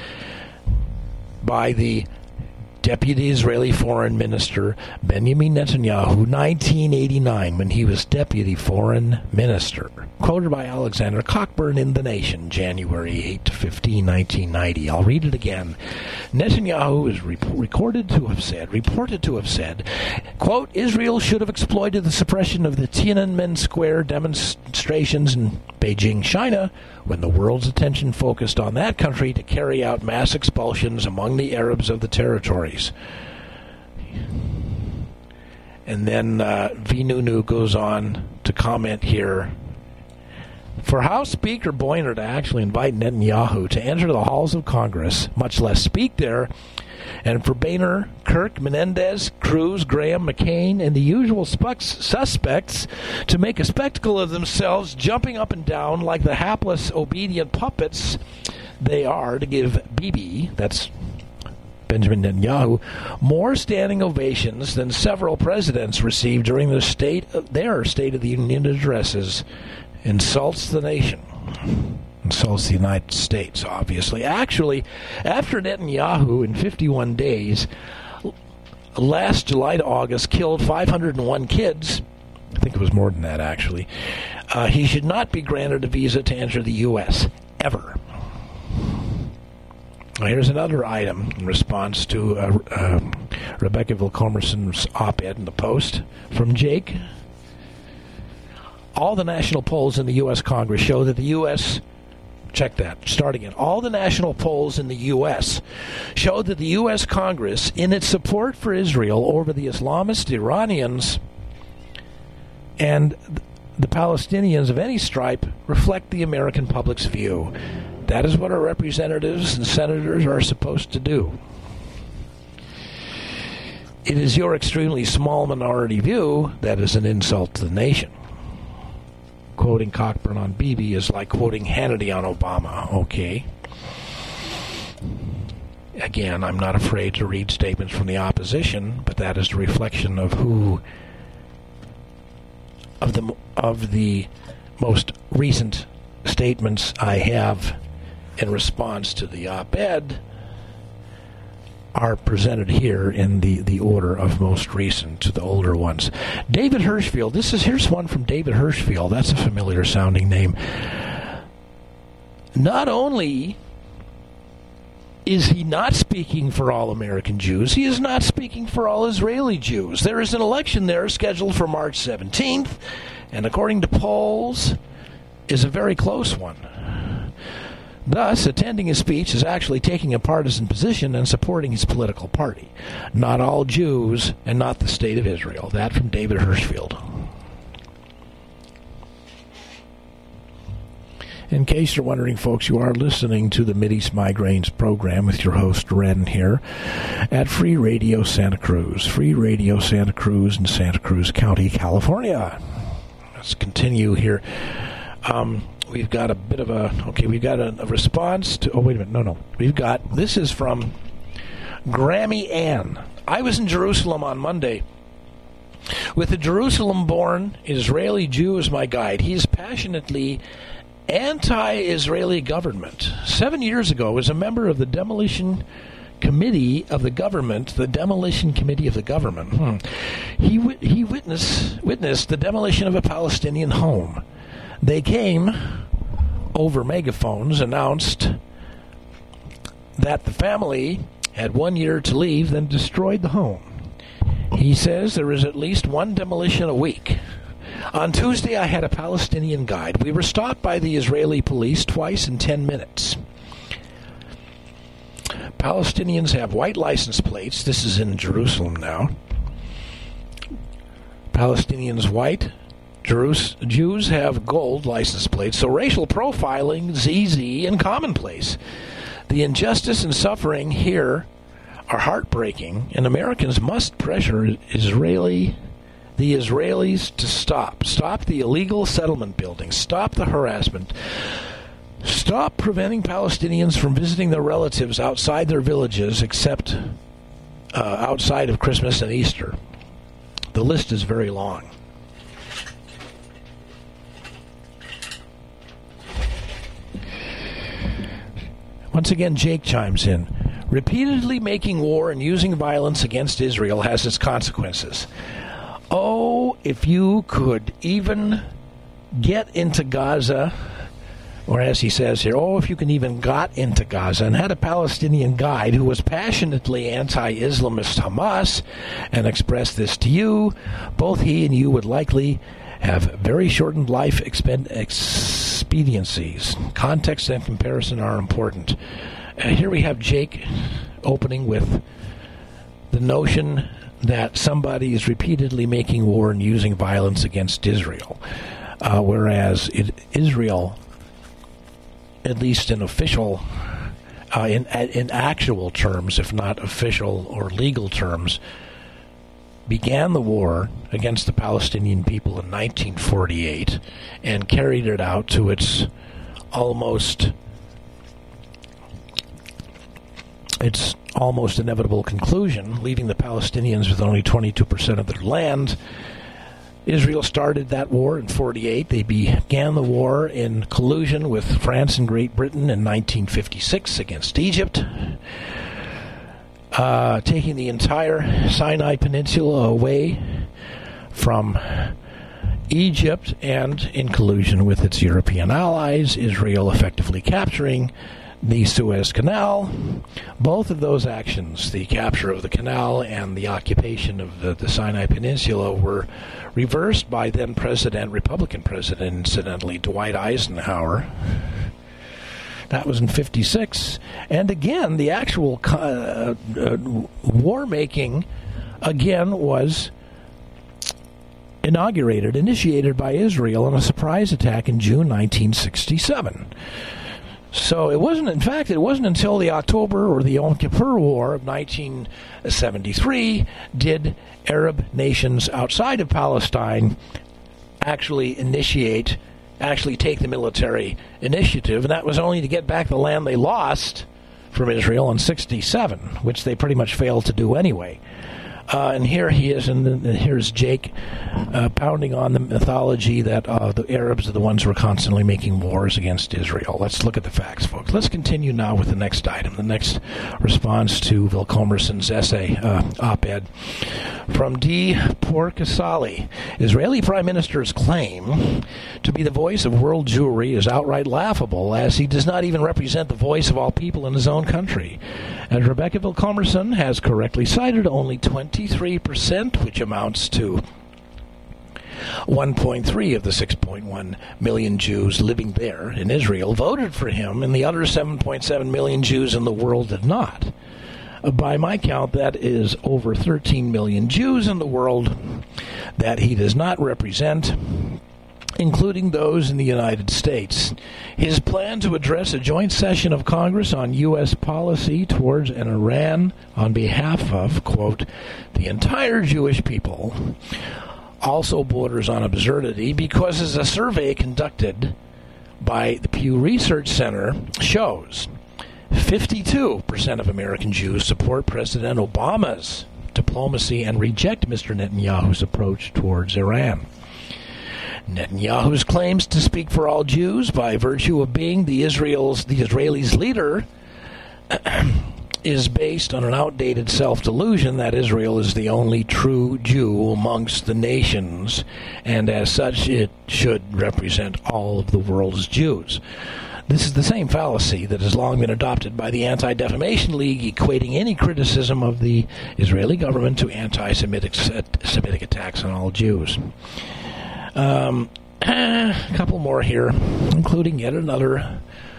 by the Deputy Israeli Foreign Minister Benjamin Netanyahu, 1989, when he was Deputy Foreign Minister. Quoted by Alexander Cockburn in The Nation, January 8 to 15, 1990. I'll read it again. Netanyahu is reported to have said, quote, Israel should have exploited the suppression of the Tiananmen Square demonstrations in Beijing, China, when the world's attention focused on that country to carry out mass expulsions among the Arabs of the territories. And then V'nunu goes on to comment here. For House Speaker Boehner to actually invite Netanyahu to enter the halls of Congress, much less speak there, and for Boehner, Kirk, Menendez, Cruz, Graham, McCain, and the usual suspects to make a spectacle of themselves, jumping up and down like the hapless, obedient puppets they are, to give Bibi, that's Benjamin Netanyahu, more standing ovations than several presidents received during their State of the Union addresses, insults the nation. Insults the United States, obviously. Actually, after Netanyahu, in 51 days, last July to August, killed 501 kids, I think it was more than that, actually, he should not be granted a visa to enter the U.S., ever. Here's another item in response to Rebecca Vilcomerson's op-ed in the Post from Jake. All the national polls in the U.S. Congress show that the U.S. Check that. Start again. All the national polls in the U.S. show that the U.S. Congress, in its support for Israel over the Islamist Iranians and the Palestinians of any stripe, reflect the American public's view. That is what our representatives and senators are supposed to do. It is your extremely small minority view that is an insult to the nation. quoting Cockburn on Bibi is like quoting Hannity on Obama. Okay. Again, I'm not afraid to read statements from the opposition, but that is a reflection of of the most recent statements I have in response to the op-ed are presented here in the order of most recent to the older ones. David Hirschfield. Here's one from David Hirschfield. That's a familiar sounding name. Not only is he not speaking for all American Jews, he is not speaking for all Israeli Jews. There is an election there scheduled for March 17th, and according to polls, is a very close one. Thus, attending his speech is actually taking a partisan position and supporting his political party. Not all Jews, and not the state of Israel. That from David Hirschfield. In case you're wondering, folks, you are listening to the Mideast Migraines program with your host, Ren, here at Free Radio Santa Cruz. Free Radio Santa Cruz in Santa Cruz County, California. Let's continue here. We've got a bit of we've got a response to, wait a minute, no. This is from Grammy Ann. I was in Jerusalem on Monday with a Jerusalem-born Israeli Jew as my guide. He is passionately anti-Israeli government. 7 years ago, I was a member of the Demolition Committee of the government. The Demolition Committee of the government. He witnessed the demolition of a Palestinian home. They came over megaphones, announced that the family had 1 year to leave, then destroyed the home. He says there is at least one demolition a week. On Tuesday, I had a Palestinian guide. We were stopped by the Israeli police twice in 10 minutes. Palestinians have white license plates. This is in Jerusalem now. Palestinians white. Jews have gold license plates, so racial profiling is easy and commonplace. The injustice and suffering here are heartbreaking, and Americans must pressure the Israelis to stop the illegal settlement building, stop the harassment, stop preventing Palestinians from visiting their relatives outside their villages, except outside of Christmas and Easter. The list is very long. Once again, Jake chimes in. Repeatedly making war and using violence against Israel has its consequences. Oh, if you could even get into Gaza, or as he says here, if you can even got into Gaza and had a Palestinian guide who was passionately anti-Islamist Hamas and expressed this to you, both he and you would likely have very shortened life expediencies. Context and comparison are important. Here we have Jake opening with the notion that somebody is repeatedly making war and using violence against Israel, whereas Israel, at least in official, in actual terms, if not official or legal terms, began the war against the Palestinian people in 1948 and carried it out to its almost inevitable conclusion, leaving the Palestinians with only 22% of their land. Israel started that war in 1948. They began the war in collusion with France and Great Britain in 1956 against Egypt, taking the entire Sinai Peninsula away from Egypt, and in collusion with its European allies, Israel effectively capturing the Suez Canal. Both of those actions, the capture of the canal and the occupation of the Sinai Peninsula, were reversed by then Republican President, incidentally, Dwight Eisenhower. That was in 1956. And again, the actual war-making, again, was initiated by Israel in a surprise attack in June 1967. So it wasn't until the October or the Yom Kippur War of 1973 did Arab nations outside of Palestine actually initiate actually take the military initiative, and that was only to get back the land they lost from Israel in 1967, which they pretty much failed to do anyway. And here he is, and here's Jake pounding on the mythology that the Arabs are the ones who are constantly making wars against Israel. Let's look at the facts, folks. Let's continue now with the next item, the next response to Vilkomerson's essay, op-ed. From D. Porkasali, Israeli Prime Minister's claim to be the voice of world Jewry is outright laughable, as he does not even represent the voice of all people in his own country. As Rebecca Vilkomerson has correctly cited, only 23%, which amounts to 1.3 of the 6.1 million Jews living there in Israel, voted for him, and the other 7.7 million Jews in the world did not. By my count, that is over 13 million Jews in the world that he does not represent, including those in the United States. His plan to address a joint session of Congress on U.S. policy towards an Iran on behalf of, quote, the entire Jewish people, also borders on absurdity because, as a survey conducted by the Pew Research Center shows, 52% of American Jews support President Obama's diplomacy and reject Mr. Netanyahu's approach towards Iran. Netanyahu's claims to speak for all Jews by virtue of being the Israelis' leader is based on an outdated self-delusion that Israel is the only true Jew amongst the nations, and as such it should represent all of the world's Jews. This is the same fallacy that has long been adopted by the Anti-Defamation League, equating any criticism of the Israeli government to anti-Semitic attacks on all Jews. A couple more here, including yet another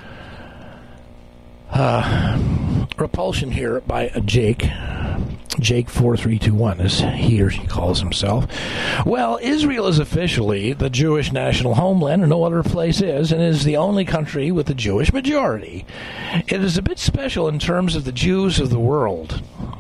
repulsion here by Jake 4321, as he or she calls himself. Well, Israel is officially the Jewish national homeland, and no other place is, and is the only country with a Jewish majority. It is a bit special in terms of the Jews of the world.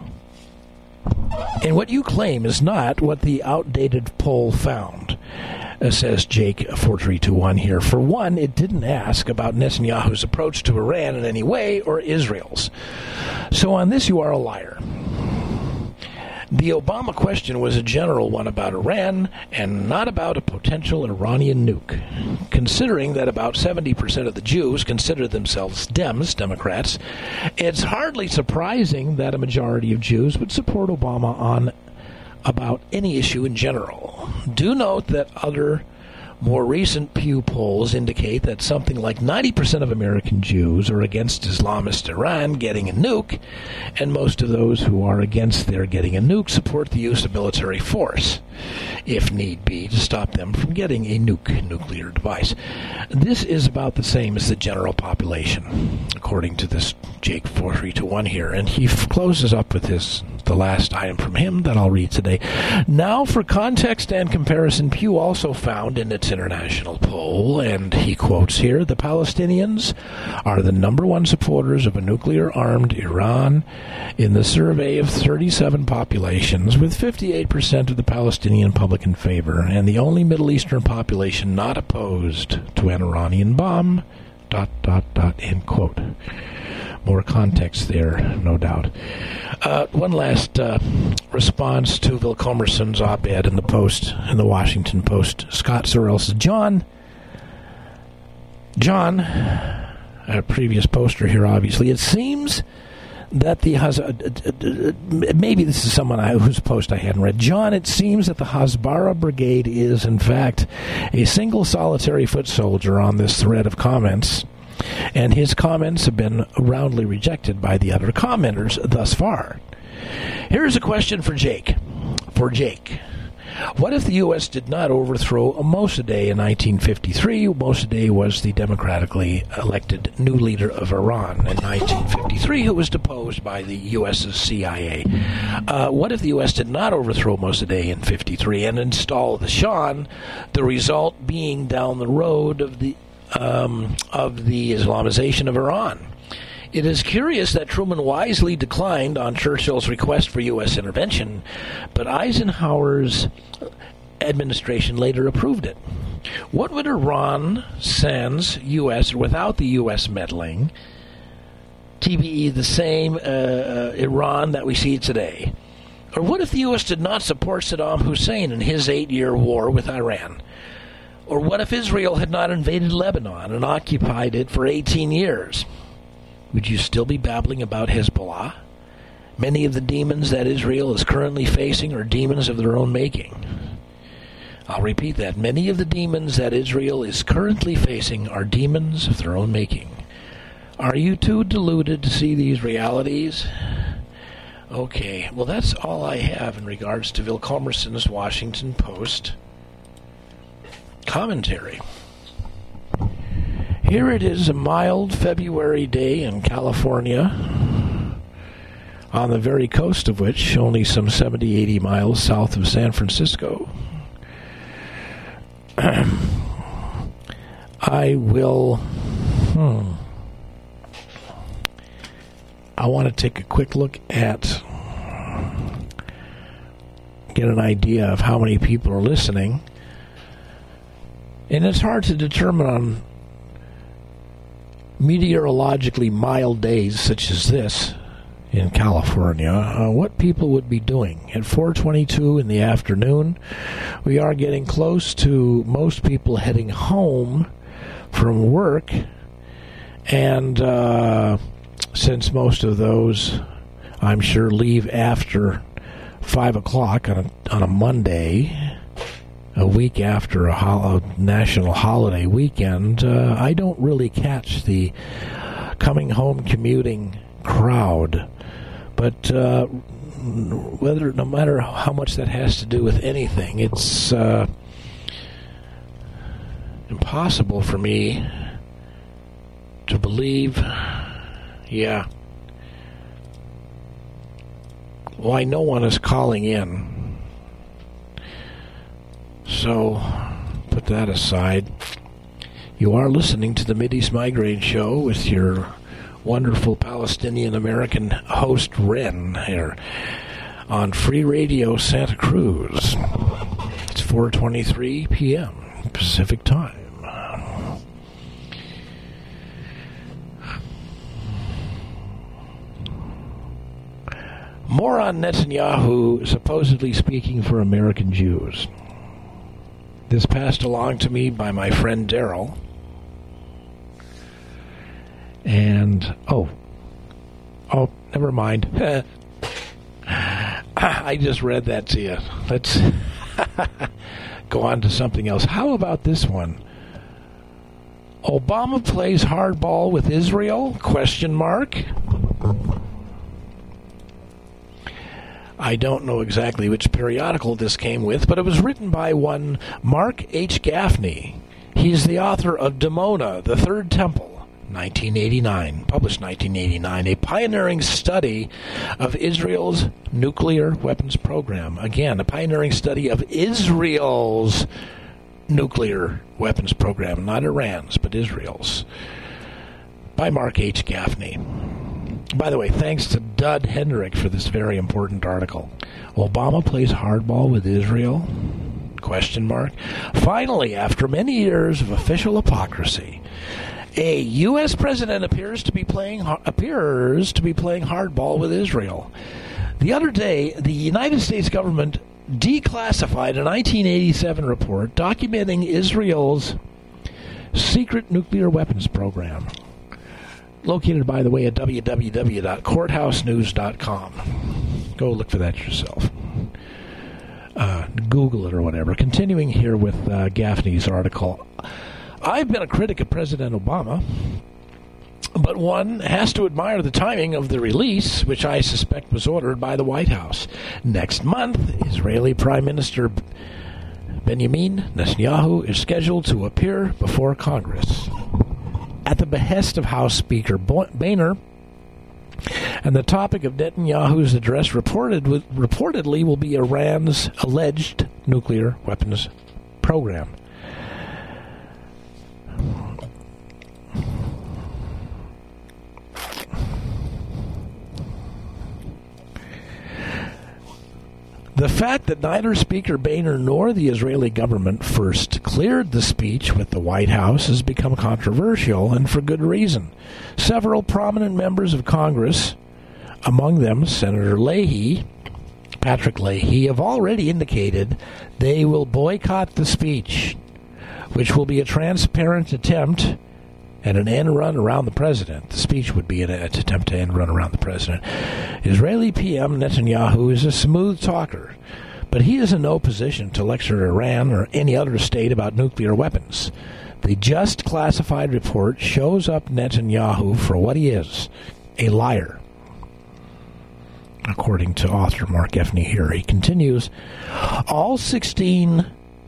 And what you claim is not what the outdated poll found, says Jake 4321 here. For one, it didn't ask about Netanyahu's approach to Iran in any way, or Israel's. So on this, you are a liar. The Obama question was a general one about Iran and not about a potential Iranian nuke. Considering that about 70% of the Jews consider themselves Democrats, it's hardly surprising that a majority of Jews would support Obama on about any issue in general. Do note that other more recent Pew polls indicate that something like 90% of American Jews are against Islamist Iran getting a nuke, and most of those who are against their getting a nuke support the use of military force, if need be, to stop them from getting a nuclear device. This is about the same as the general population, according to this Jake 4321 here, and he closes up with the last item from him that I'll read today. Now, for context and comparison, Pew also found in its international poll, and he quotes here, the Palestinians are the number one supporters of a nuclear-armed Iran in the survey of 37 populations, with 58% of the Palestinian public in favor, and the only Middle Eastern population not opposed to an Iranian bomb, ... end quote. More context there, no doubt. One last response to Vilkomerson's op-ed in the Washington Post. Scott Sorrell says, John, a previous poster here, obviously, it seems that maybe this is someone whose post I hadn't read. John, it seems that the Hasbara Brigade is, in fact, a single solitary foot soldier on this thread of comments, and his comments have been roundly rejected by the other commenters thus far. Here's a question for Jake. What if the U.S. did not overthrow Mossadegh in 1953? Mossadegh was the democratically elected new leader of Iran in 1953, who was deposed by the U.S.'s CIA. What if the U.S. did not overthrow Mossadegh in 1953 and install the Shah, the result being down the road of the Islamization of Iran? It is curious that Truman wisely declined on Churchill's request for U.S. intervention, but Eisenhower's administration later approved it. What would Iran sans U.S. or without the U.S. meddling, TBE the same Iran that we see today? Or what if the U.S. did not support Saddam Hussein in his 8-year war with Iran? Or what if Israel had not invaded Lebanon and occupied it for 18 years? Would you still be babbling about Hezbollah? Many of the demons that Israel is currently facing are demons of their own making. I'll repeat that. Many of the demons that Israel is currently facing are demons of their own making. Are you too deluded to see these realities? Okay, well, that's all I have in regards to Bill Comerson's Washington Post commentary. Here it is, a mild February day in California, on the very coast of which, only some 70, 80 miles south of San Francisco. I want to take a quick look at, get an idea of how many people are listening. And it's hard to determine on meteorologically mild days such as this in California, what people would be doing. At 4:22 in the afternoon, we are getting close to most people heading home from work, and since most of those, I'm sure, leave after 5 o'clock on a Monday, a week after a national holiday weekend, I don't really catch the coming home commuting crowd. But no matter how much that has to do with anything, it's impossible for me to believe. Yeah. Why no one is calling in. So, put that aside. You are listening to the Mideast Migraine Show with your wonderful Palestinian-American host, Ren, here on Free Radio Santa Cruz. It's 4:23 p.m. Pacific Time. More on Netanyahu supposedly speaking for American Jews. This passed along to me by my friend Daryl. And, oh, never mind. I just read that to you. Let's go on to something else. How about this one? Obama plays hardball with Israel? ? I don't know exactly which periodical this came with, but it was written by one Mark H. Gaffney. He's the author of Dimona, the Third Temple, 1989, published 1989, a pioneering study of Israel's nuclear weapons program. Again, a pioneering study of Israel's nuclear weapons program, not Iran's, but Israel's, by Mark H. Gaffney. By the way, thanks to Dud Hendrick for this very important article. Obama plays hardball with Israel? ? Finally, after many years of official hypocrisy, a U.S. president appears to be playing hardball with Israel. The other day, the United States government declassified a 1987 report documenting Israel's secret nuclear weapons program. Located, by the way, at www.courthousenews.com. Go look for that yourself. Google it or whatever. Continuing here with Gaffney's article. I've been a critic of President Obama, but one has to admire the timing of the release, which I suspect was ordered by the White House. Next month, Israeli Prime Minister Benjamin Netanyahu is scheduled to appear before Congress at the behest of House Speaker Boehner, and the topic of Netanyahu's address reportedly will be Iran's alleged nuclear weapons program. The fact that neither Speaker Boehner nor the Israeli government first cleared the speech with the White House has become controversial, and for good reason. Several prominent members of Congress, among them Senator Patrick Leahy, have already indicated they will boycott the speech, which will be a transparent attempt at an end run around the president. The speech would be an attempt to end run around the president. Israeli PM Netanyahu is a smooth talker, but he is in no position to lecture Iran or any other state about nuclear weapons. The just classified report shows up Netanyahu for what he is, a liar. According to author Mark Effney here, he continues, all 16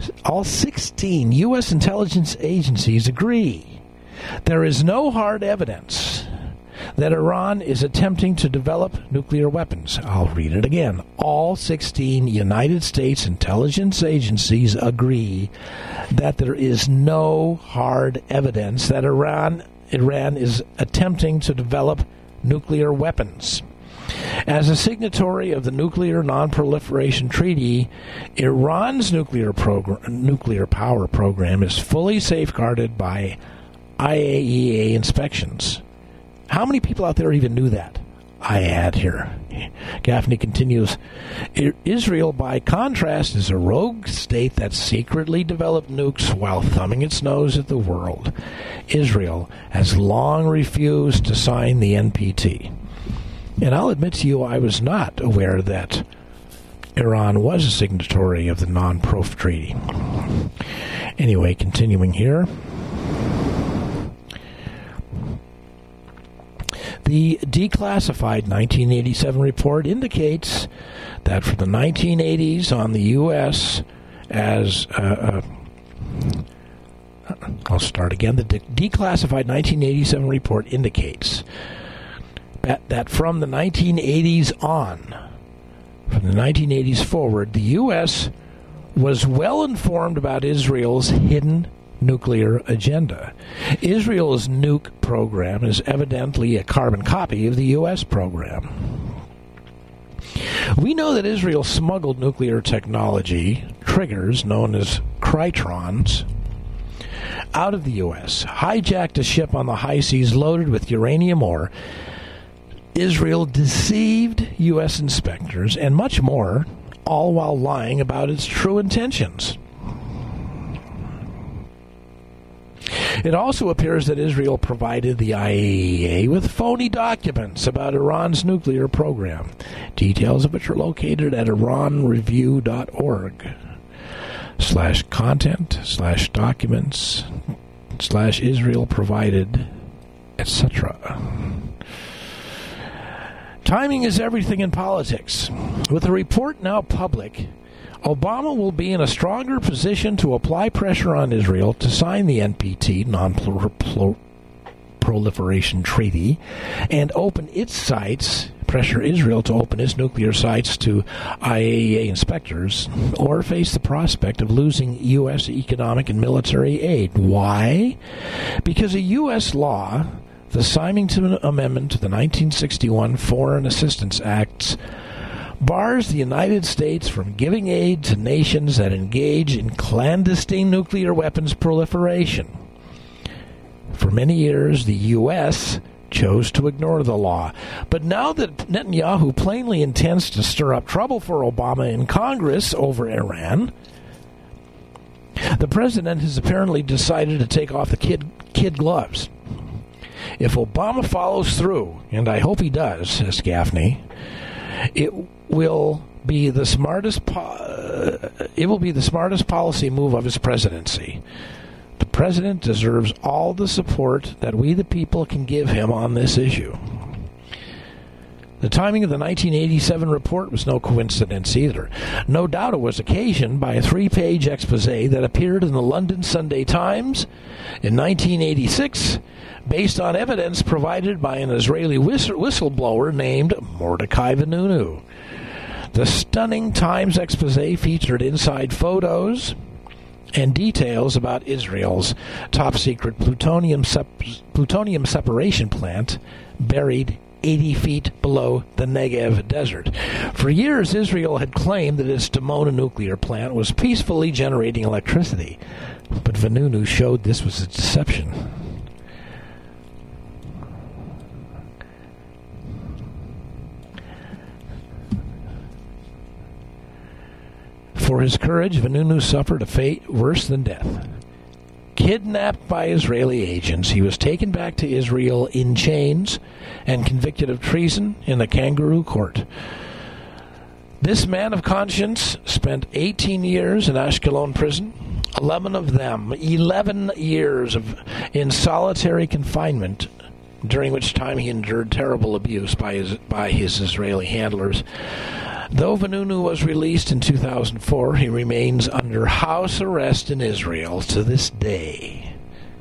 U.S. intelligence agencies agree there is no hard evidence that Iran is attempting to develop nuclear weapons. I'll read it again. All 16 United States intelligence agencies agree that there is no hard evidence that Iran is attempting to develop nuclear weapons. As a signatory of the Nuclear Non-Proliferation Treaty, Iran's nuclear power program is fully safeguarded by IAEA inspections. How many people out there even knew that? I add here. Gaffney continues, Israel, by contrast, is a rogue state that secretly developed nukes while thumbing its nose at the world. Israel has long refused to sign the NPT. And I'll admit to you, I was not aware that Iran was a signatory of the Non-Prof Treaty. Anyway, continuing here. The declassified 1987 report indicates that for the 1980s on the U.S. I'll start again. The declassified 1987 report indicates that from the 1980s on, from the 1980s forward, the U.S. was well informed about Israel's hidden nuclear agenda. Israel's nuke program is evidently a carbon copy of the U.S. program. We know that Israel smuggled nuclear technology, triggers known as Krytrons, out of the U.S., hijacked a ship on the high seas loaded with uranium ore. Israel deceived U.S. inspectors and much more, all while lying about its true intentions. It also appears that Israel provided the IAEA with phony documents about Iran's nuclear program, details of which are located at iranreview.org/content/documents/Israel provided, etc. Timing is everything in politics. With the report now public, Obama will be in a stronger position to apply pressure on Israel to sign the NPT, Non-Proliferation Treaty, and open its sites, pressure Israel to open its nuclear sites to IAEA inspectors, or face the prospect of losing U.S. economic and military aid. Why? Because a U.S. law, the Symington Amendment to the 1961 Foreign Assistance Acts, bars the United States from giving aid to nations that engage in clandestine nuclear weapons proliferation. For many years, the U.S. chose to ignore the law. But now that Netanyahu plainly intends to stir up trouble for Obama in Congress over Iran, the president has apparently decided to take off the kid gloves. If Obama follows through, and I hope he does, says Gaffney, it will be the smartest policy move of his presidency. The president deserves all the support that we the people can give him on this issue. The timing of the 1987 report was no coincidence either. No doubt it was occasioned by a 3-page expose that appeared in the London Sunday Times in 1986, based on evidence provided by an Israeli whistleblower named Mordecai Vanunu. The stunning Times expose featured inside photos and details about Israel's top-secret plutonium separation plant buried 80 feet below the Negev desert. For years, Israel had claimed that its Dimona nuclear plant was peacefully generating electricity, but Vanunu showed this was a deception. For his courage, Vanunu suffered a fate worse than death. Kidnapped by Israeli agents, he was taken back to Israel in chains and convicted of treason in the kangaroo court. This man of conscience spent 18 years in Ashkelon prison, 11 of them, 11 years in solitary confinement, during which time he endured terrible abuse by his Israeli handlers. Though Vanunu was released in 2004, he remains under house arrest in Israel to this day.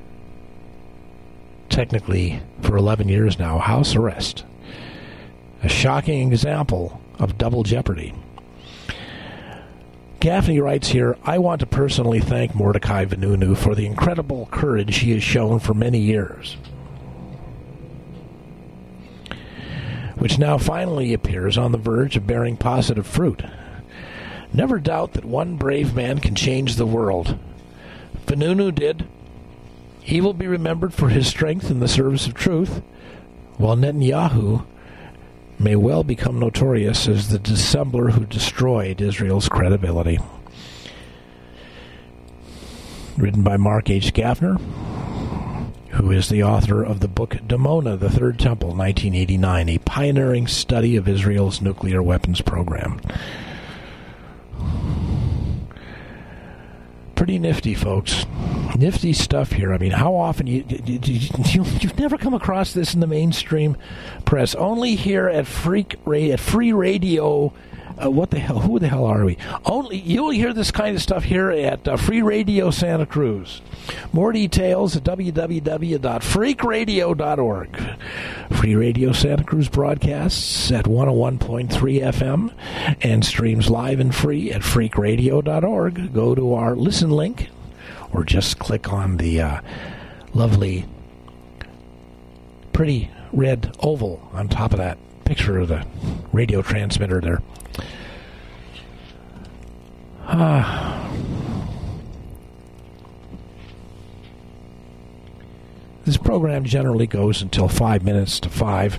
Technically, for 11 years now, house arrest. A shocking example of double jeopardy. Gaffney writes here, I want to personally thank Mordecai Vanunu for the incredible courage he has shown for many years, which now finally appears on the verge of bearing positive fruit. Never doubt that one brave man can change the world. Vanunu did. He will be remembered for his strength in the service of truth, while Netanyahu may well become notorious as the dissembler who destroyed Israel's credibility. Written by Mark H. Gaffner, who is the author of the book Dimona, the Third Temple, 1989, a pioneering study of Israel's nuclear weapons program. Pretty nifty, folks. Nifty stuff here. I mean, how often you've never come across this in the mainstream press? Only here at Free Radio. What the hell? Who the hell are we? Only you'll hear this kind of stuff here at Free Radio Santa Cruz. More details at www.freakradio.org. Free Radio Santa Cruz broadcasts at 101.3 FM and streams live and free at freakradio.org. Go to our listen link or just click on the lovely, pretty red oval on top of that picture of the radio transmitter there. This program generally goes until 5 minutes to 5,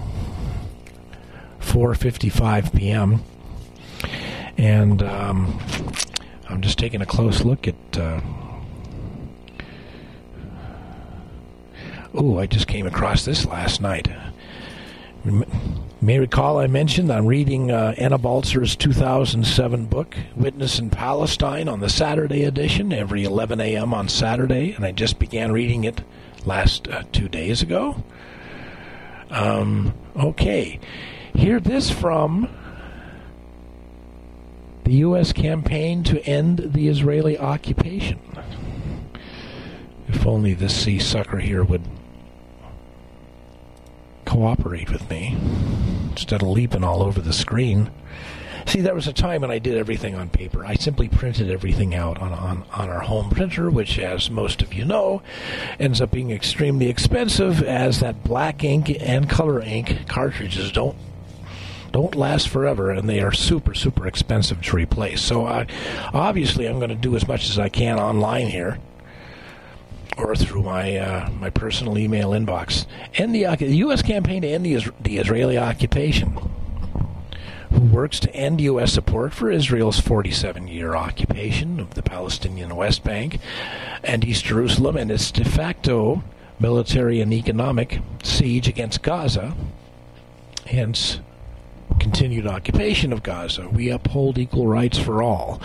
4:55 p.m. And I'm just taking a close look at... I just came across this last night. You may recall I mentioned I'm reading Anna Baltzer's 2007 book, Witness in Palestine, on the Saturday edition, every 11 a.m. on Saturday, and I just began reading it last 2 days ago. Okay. Hear this from the U.S. campaign to end the Israeli occupation. If only this sea-sucker here would cooperate with me instead of leaping all over the screen. See, there was a time when I did everything on paper. I simply printed everything out on our home printer, which, as most of you know, ends up being extremely expensive, as that black ink and color ink cartridges don't last forever, and they are super, super expensive to replace. So obviously I'm going to do as much as I can online here, or through my personal email inbox. End the U.S. campaign to end the Israeli occupation, who works to end U.S. support for Israel's 47-year occupation of the Palestinian West Bank and East Jerusalem and its de facto military and economic siege against Gaza, hence continued occupation of Gaza. We uphold equal rights for all.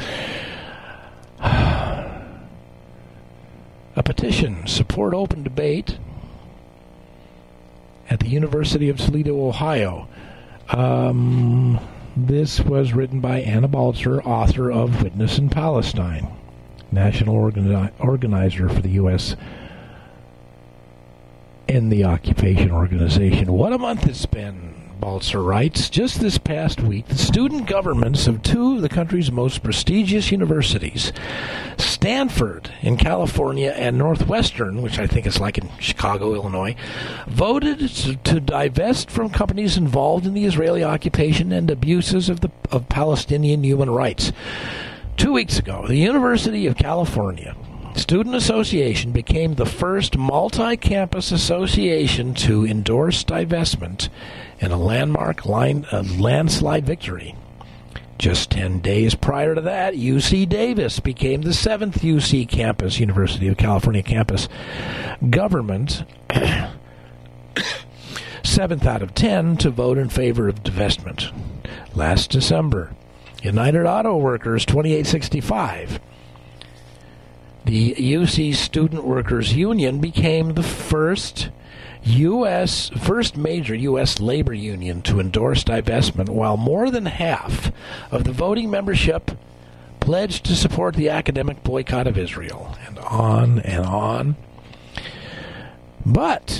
A petition, support open debate at the University of Toledo, Ohio. This was written by Anna Baltzer, author of Witness in Palestine, national organizer for the U.S. in the occupation organization. What a month it's been. Balzer writes, just this past week, the student governments of two of the country's most prestigious universities, Stanford in California and Northwestern, which I think is like in Chicago, Illinois, voted to divest from companies involved in the Israeli occupation and abuses of Palestinian human rights. 2 weeks ago, the University of California Student Association became the first multi-campus association to endorse divestment in a landslide victory. Just 10 days prior to that, UC Davis became the seventh UC campus, University of California campus, government, 7th out of 10 to vote in favor of divestment. Last December, United Auto Workers 2865, the UC Student Workers Union became the first major U.S. labor union to endorse divestment, while more than half of the voting membership pledged to support the academic boycott of Israel, and on and on. But,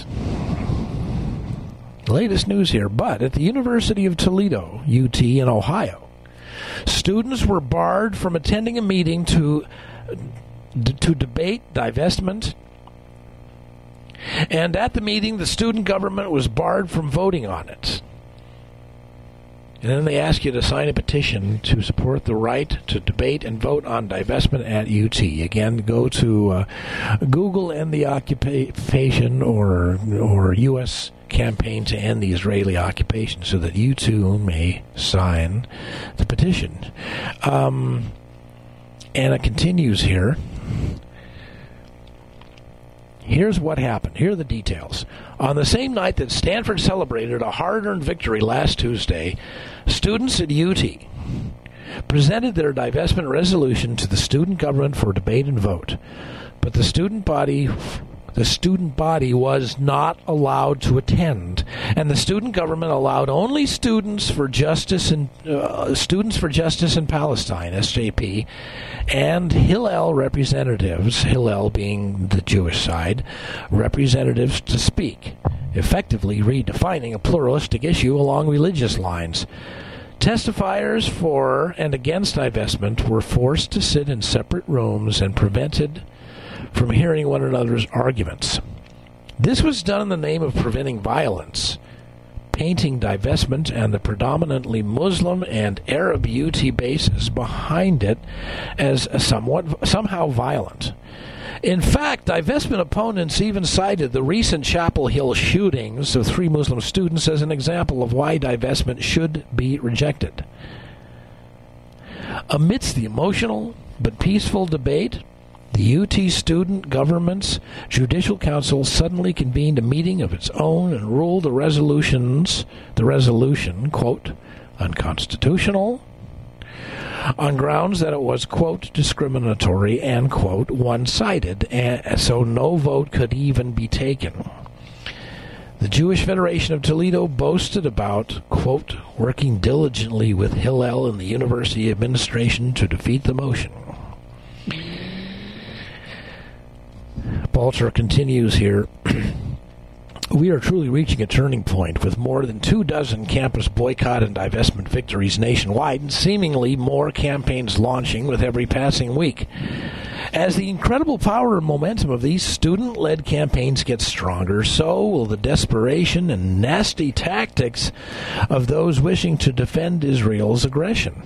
latest news here, but at the University of Toledo, UT in Ohio, students were barred from attending a meeting to debate divestment, and at the meeting the student government was barred from voting on it. And then they ask you to sign a petition to support the right to debate and vote on divestment at UT. Again, go to Google End the Occupation or U.S. campaign to end the Israeli occupation so that you too may sign the petition. And it continues here. Here's what happened. Here are the details. On the same night that Stanford celebrated a hard-earned victory last Tuesday, students at UT presented their divestment resolution to the student government for debate and vote. But the student body was not allowed to attend, and the student government allowed only Students for Justice in Palestine (SJP) and Hillel representatives, Hillel being the Jewish side, representatives to speak, effectively redefining a pluralistic issue along religious lines. Testifiers for and against divestment were forced to sit in separate rooms and prevented from hearing one another's arguments. This was done in the name of preventing violence, painting divestment and the predominantly Muslim and Arab UT bases behind it as somehow violent. In fact, divestment opponents even cited the recent Chapel Hill shootings of 3 Muslim students as an example of why divestment should be rejected. Amidst the emotional but peaceful debate, the UT Student Government's Judicial Council suddenly convened a meeting of its own and ruled the resolution, quote, unconstitutional, on grounds that it was, quote, discriminatory and, quote, one-sided, and so no vote could even be taken. The Jewish Federation of Toledo boasted about, quote, working diligently with Hillel and the university administration to defeat the motion. Balzer continues here. We are truly reaching a turning point with more than 24 campus boycott and divestment victories nationwide and seemingly more campaigns launching with every passing week. As the incredible power and momentum of these student-led campaigns get stronger, so will the desperation and nasty tactics of those wishing to defend Israel's aggression.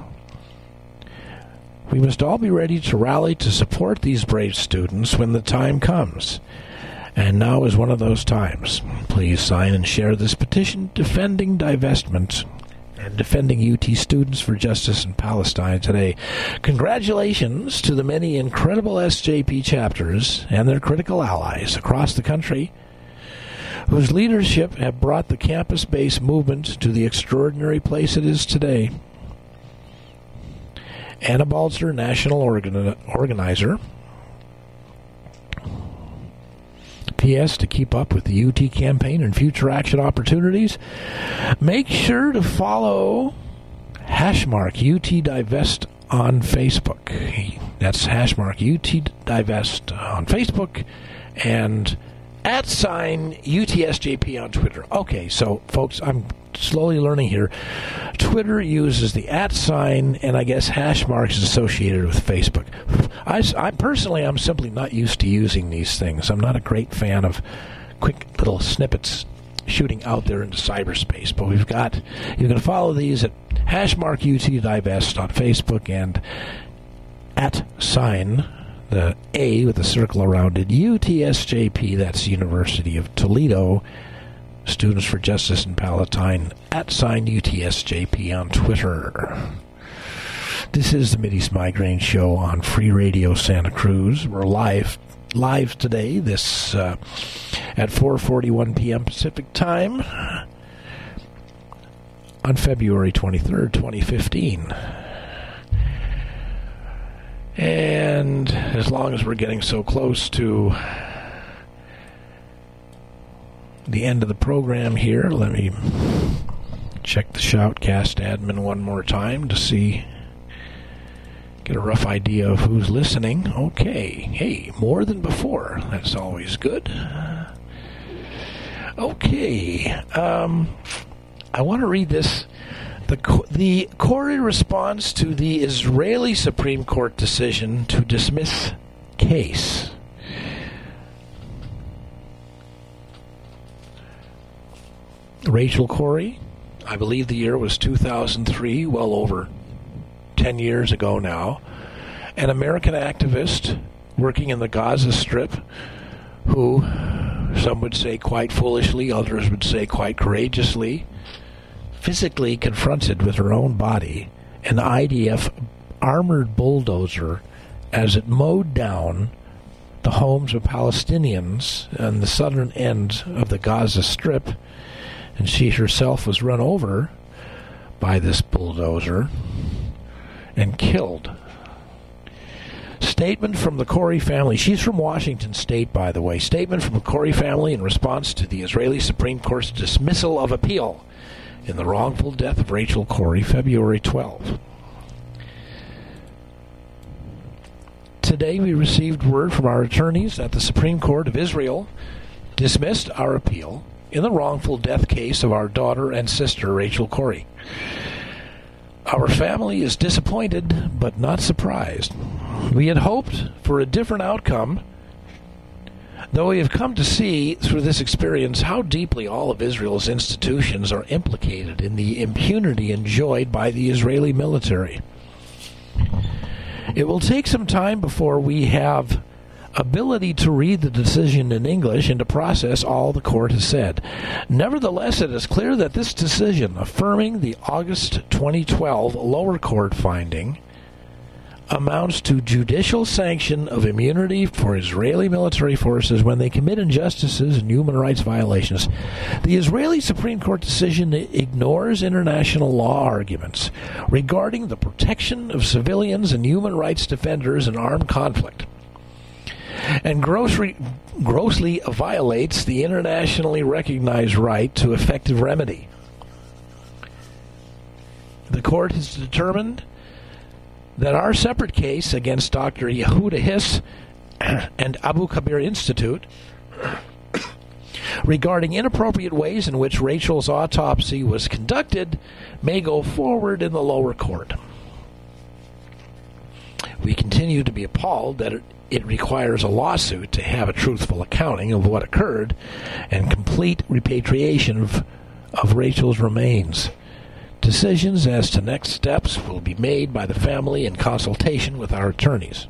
We must all be ready to rally to support these brave students when the time comes. And now is one of those times. Please sign and share this petition defending divestment and defending UT Students for Justice in Palestine today. Congratulations to the many incredible SJP chapters and their critical allies across the country whose leadership have brought the campus-based movement to the extraordinary place it is today. Anna Balzer, National Organizer. P.S. To keep up with the UT campaign and future action opportunities, make sure to follow #UTDivest on Facebook. That's #UTDivest on Facebook and @UTSJP on Twitter. Okay, so folks, I'm slowly learning here. Twitter uses the @ and I guess hash marks associated with Facebook. I'm simply not used to using these things. I'm not a great fan of quick little snippets shooting out there into cyberspace. But you can follow these at #UTDivest on Facebook and @ the A with a circle around it, UTSJP, that's University of Toledo, Students for Justice in Palatine, @UTSJP on Twitter. This is the Mideast Migraine Show on Free Radio Santa Cruz. We're live today, this at 4:41 p.m. Pacific Time on February 23rd, 2015. And as long as we're getting so close to the end of the program here, let me check the Shoutcast admin one more time to get a rough idea of who's listening. Okay, hey, more than before. That's always good. Okay, I want to read this. The Corey response to the Israeli Supreme Court decision to dismiss case. Rachel Corey, I believe the year was 2003, well over 10 years ago now, an American activist working in the Gaza Strip who, some would say quite foolishly, others would say quite courageously, physically confronted with her own body an IDF armored bulldozer as it mowed down the homes of Palestinians on the southern end of the Gaza Strip, and she herself was run over by this bulldozer and killed. Statement from the Corey family. She's from Washington State, by the way. Statement from the Corey family in response to the Israeli Supreme Court's dismissal of appeal in the wrongful death of Rachel Corey, February 12. Today we received word from our attorneys that the Supreme Court of Israel dismissed our appeal in the wrongful death case of our daughter and sister, Rachel Corey. Our family is disappointed, but not surprised. We had hoped for a different outcome, though we have come to see through this experience how deeply all of Israel's institutions are implicated in the impunity enjoyed by the Israeli military. It will take some time before we have ability to read the decision in English and to process all the court has said. Nevertheless, it is clear that this decision, affirming the August 2012 lower court finding, amounts to judicial sanction of immunity for Israeli military forces when they commit injustices and human rights violations. The Israeli Supreme Court decision ignores international law arguments regarding the protection of civilians and human rights defenders in armed conflict, and grossly violates the internationally recognized right to effective remedy. The court has determined that our separate case against Dr. Yehuda Hiss and Abu Kabir Institute regarding inappropriate ways in which Rachel's autopsy was conducted may go forward in the lower court. We continue to be appalled that it requires a lawsuit to have a truthful accounting of what occurred and complete repatriation of Rachel's remains. Decisions as to next steps will be made by the family in consultation with our attorneys.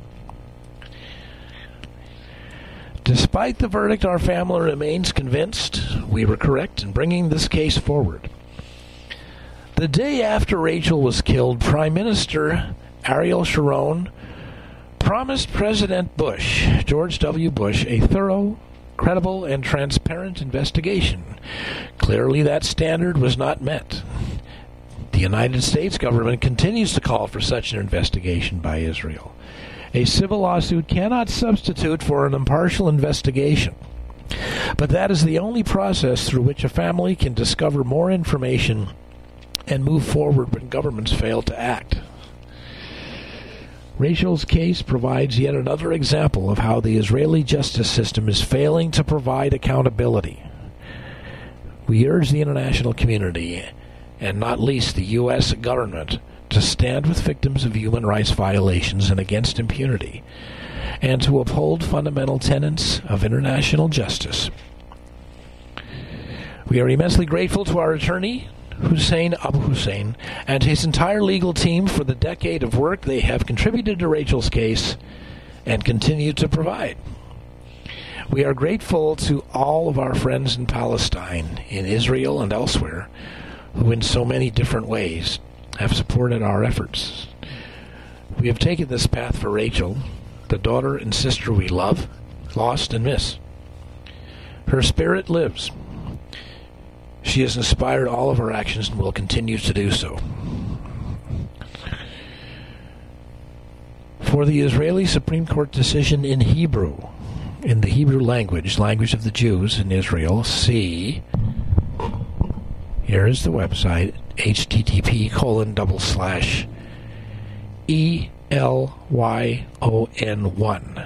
Despite the verdict, our family remains convinced we were correct in bringing this case forward. The day after Rachel was killed, Prime Minister Ariel Sharon promised President Bush, George W. Bush, a thorough, credible, and transparent investigation. Clearly, that standard was not met. The United States government continues to call for such an investigation by Israel. A civil lawsuit cannot substitute for an impartial investigation, but that is the only process through which a family can discover more information and move forward when governments fail to act. Rachel's case provides yet another example of how the Israeli justice system is failing to provide accountability. We urge the international community, and not least the U.S. government, to stand with victims of human rights violations and against impunity, and to uphold fundamental tenets of international justice. We are immensely grateful to our attorney, Hussein Abu Hussein, and his entire legal team for the decade of work they have contributed to Rachel's case and continue to provide. We are grateful to all of our friends in Palestine, in Israel and elsewhere, who in so many different ways have supported our efforts. We have taken this path for Rachel, the daughter and sister we love, lost, and miss. Her spirit lives. She has inspired all of our actions and will continue to do so. For the Israeli Supreme Court decision in Hebrew, in the Hebrew language of the Jews in Israel, see, here is the website, http://ELYON1,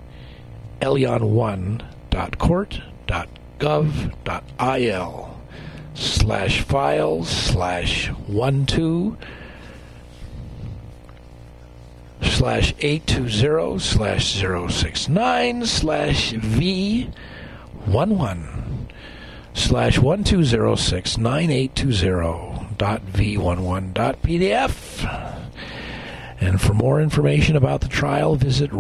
/5/12/820/069/V12/12069820.V11.pdf. And for more information about the trial, visit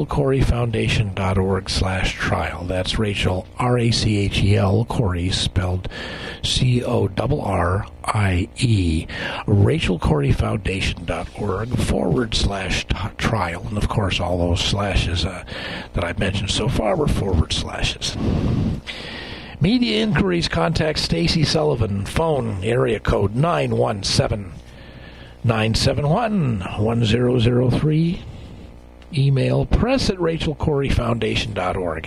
RachelCorrieFoundation.org/trial. That's Rachel, R-A-C-H-E-L, Corrie, spelled C-O-R-R-I-E. RachelCorrieFoundation.org/trial. And of course, all those slashes that I've mentioned so far were forward slashes. Media inquiries, contact Stacy Sullivan. Phone, area code 917-971-1003. Email, press@RachelCorrieFoundation.org.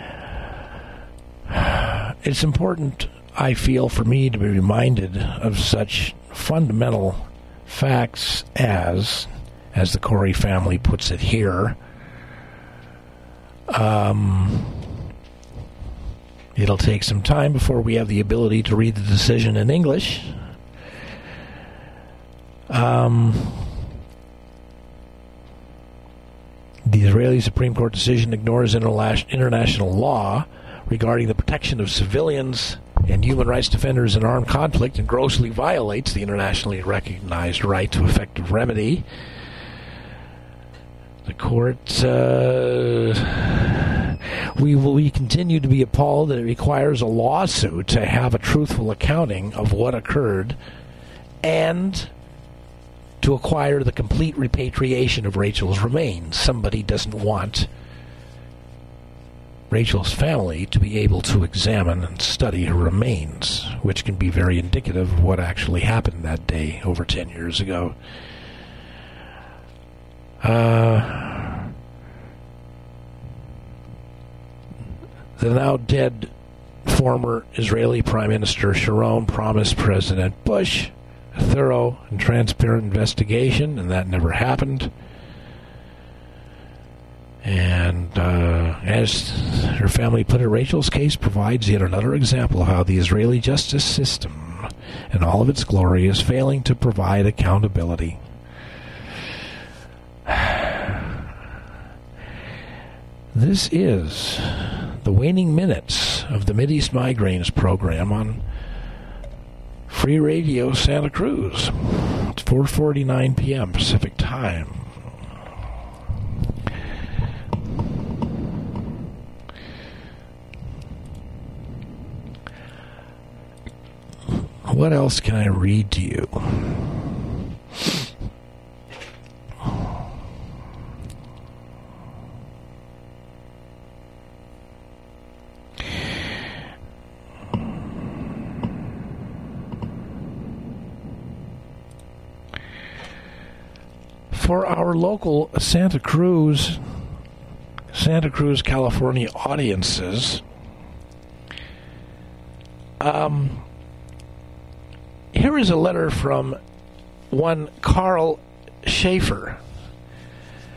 It's important, I feel, for me to be reminded of such fundamental facts as the Corrie family puts it here, it'll take some time before we have the ability to read the decision in English. The Israeli Supreme Court decision ignores international law regarding the protection of civilians and human rights defenders in armed conflict and grossly violates the internationally recognized right to effective remedy. The court, we continue to be appalled that it requires a lawsuit to have a truthful accounting of what occurred and to acquire the complete repatriation of Rachel's remains. Somebody doesn't want Rachel's family to be able to examine and study her remains, which can be very indicative of what actually happened that day over 10 years ago. The now dead former Israeli Prime Minister Sharon promised President Bush a thorough and transparent investigation, and that never happened. And as her family put it, Rachel's case provides yet another example of how the Israeli justice system, in all of its glory, is failing to provide accountability. This is the waning minutes of the Mideast Migraines program on Free Radio Santa Cruz. It's 4:49 p.m. Pacific Time. What else can I read to you? For our local Santa Cruz, California audiences, here is a letter from one Carl Schaefer.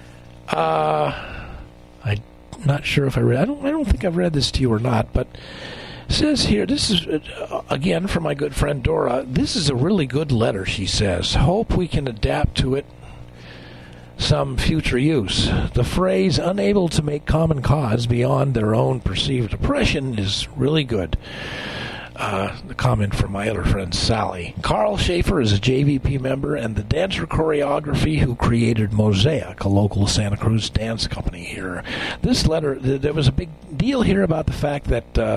I'm not sure if I read. I don't think I've read this to you or not, but it says here, this is, again, from my good friend Dora, this is a really good letter, she says. Hope we can adapt to it some future use. The phrase, unable to make common cause beyond their own perceived oppression, is really good. The comment from my other friend Sally. Carl Schaefer is a JVP member and the dancer choreography who created Mosaic, a local Santa Cruz dance company here. This letter, there was a big deal here about the fact that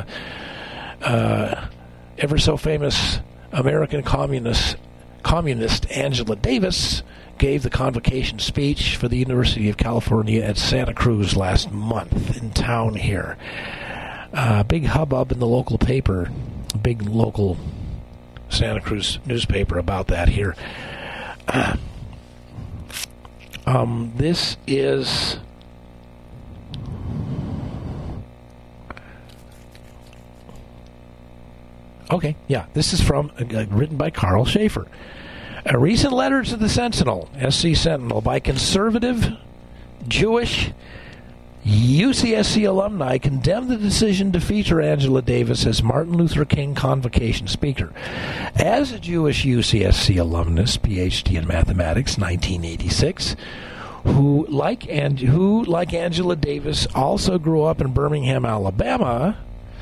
ever so famous American communist Angela Davis gave the convocation speech for the University of California at Santa Cruz last month in town here. Big hubbub in the local paper, big local Santa Cruz newspaper about that here. This is okay. Yeah, this is from written by Carl Schaefer. A recent letter to the Sentinel, SC Sentinel, by conservative Jewish UCSC alumni condemned the decision to feature Angela Davis as Martin Luther King convocation speaker. As a Jewish UCSC alumnus, PhD in mathematics, 1986, who, like Angela Davis, also grew up in Birmingham, Alabama,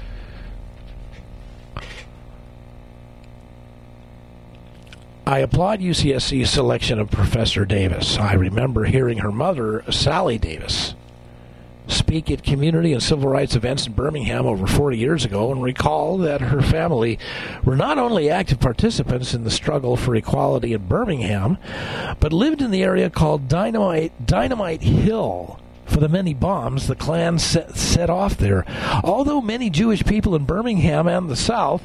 I applaud UCSC's selection of Professor Davis. I remember hearing her mother, Sally Davis, speak at community and civil rights events in Birmingham over 40 years ago, and recall that her family were not only active participants in the struggle for equality in Birmingham, but lived in the area called Dynamite Hill for the many bombs the Klan set off there. Although many Jewish people in Birmingham and the South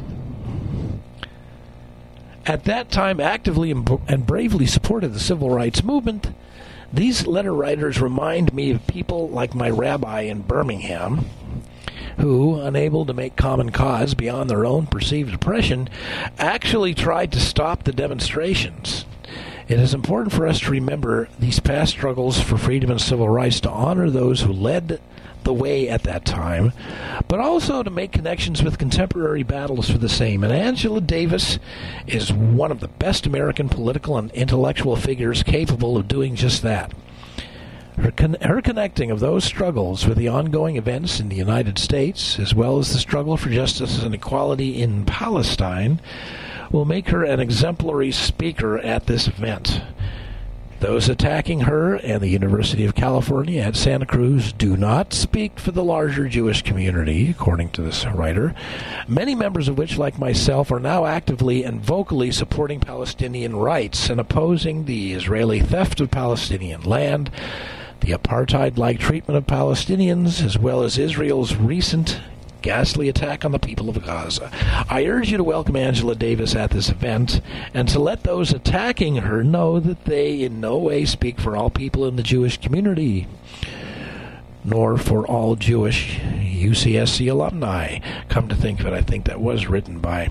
at that time actively and bravely supported the civil rights movement, these letter writers remind me of people like my rabbi in Birmingham, who, unable to make common cause beyond their own perceived oppression, actually tried to stop the demonstrations. It is important for us to remember these past struggles for freedom and civil rights, to honor those who led the way at that time, but also to make connections with contemporary battles for the same. And Angela Davis is one of the best American political and intellectual figures capable of doing just that. Her connecting of those struggles with the ongoing events in the United States, as well as the struggle for justice and equality in Palestine, will make her an exemplary speaker at this event. Those attacking her and the University of California at Santa Cruz do not speak for the larger Jewish community, according to this writer, many members of which, like myself, are now actively and vocally supporting Palestinian rights and opposing the Israeli theft of Palestinian land, the apartheid-like treatment of Palestinians, as well as Israel's recent ghastly attack on the people of Gaza. I urge you to welcome Angela Davis at this event and to let those attacking her know that they in no way speak for all people in the Jewish community, nor for all Jewish UCSC alumni. Come to think of it, I think that was written by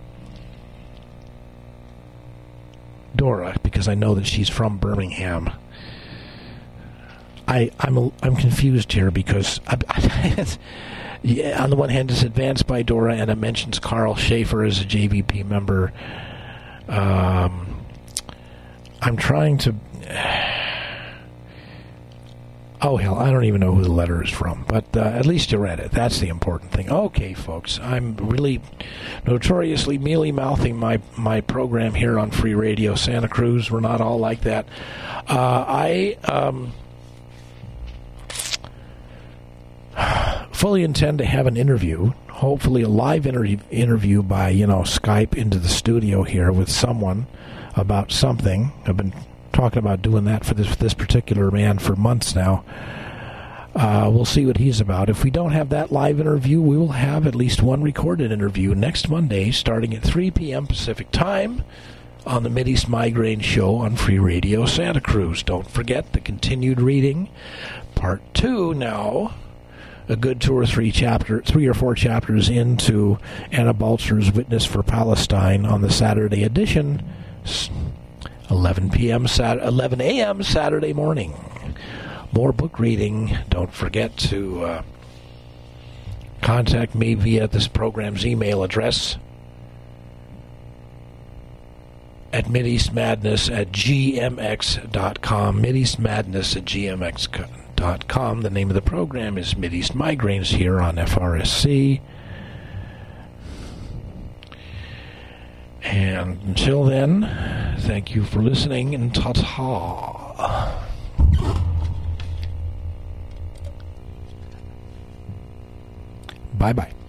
Dora, because I know that she's from Birmingham. I'm confused here because yeah, on the one hand, it's advanced by Dora, and it mentions Carl Schaefer as a JVP member. I'm trying to... Oh, hell, I don't even know who the letter is from, but at least you read it. That's the important thing. Okay, folks, I'm really notoriously mealy-mouthing my program here on Free Radio Santa Cruz. We're not all like that. I fully intend to have an interview, hopefully a live interview by, Skype into the studio here with someone about something. I've been talking about doing that for this particular man for months now. We'll see what he's about. If we don't have that live interview, we will have at least one recorded interview next Monday starting at 3 p.m. Pacific Time on the Mideast Migraine Show on Free Radio Santa Cruz. Don't forget the continued reading, Part 2 now. A good 2 or 3 or 4 chapters into Anna Baltzer's Witness for Palestine on the Saturday edition, 11 a.m. Saturday morning. more book reading, don't forget to contact me via this program's email address at mideastmadness@gmx.com, mideastmadness@gmx.com. The name of the program is Mideast Migraines here on FRSC. And until then, thank you for listening, and ta-ta. Bye-bye.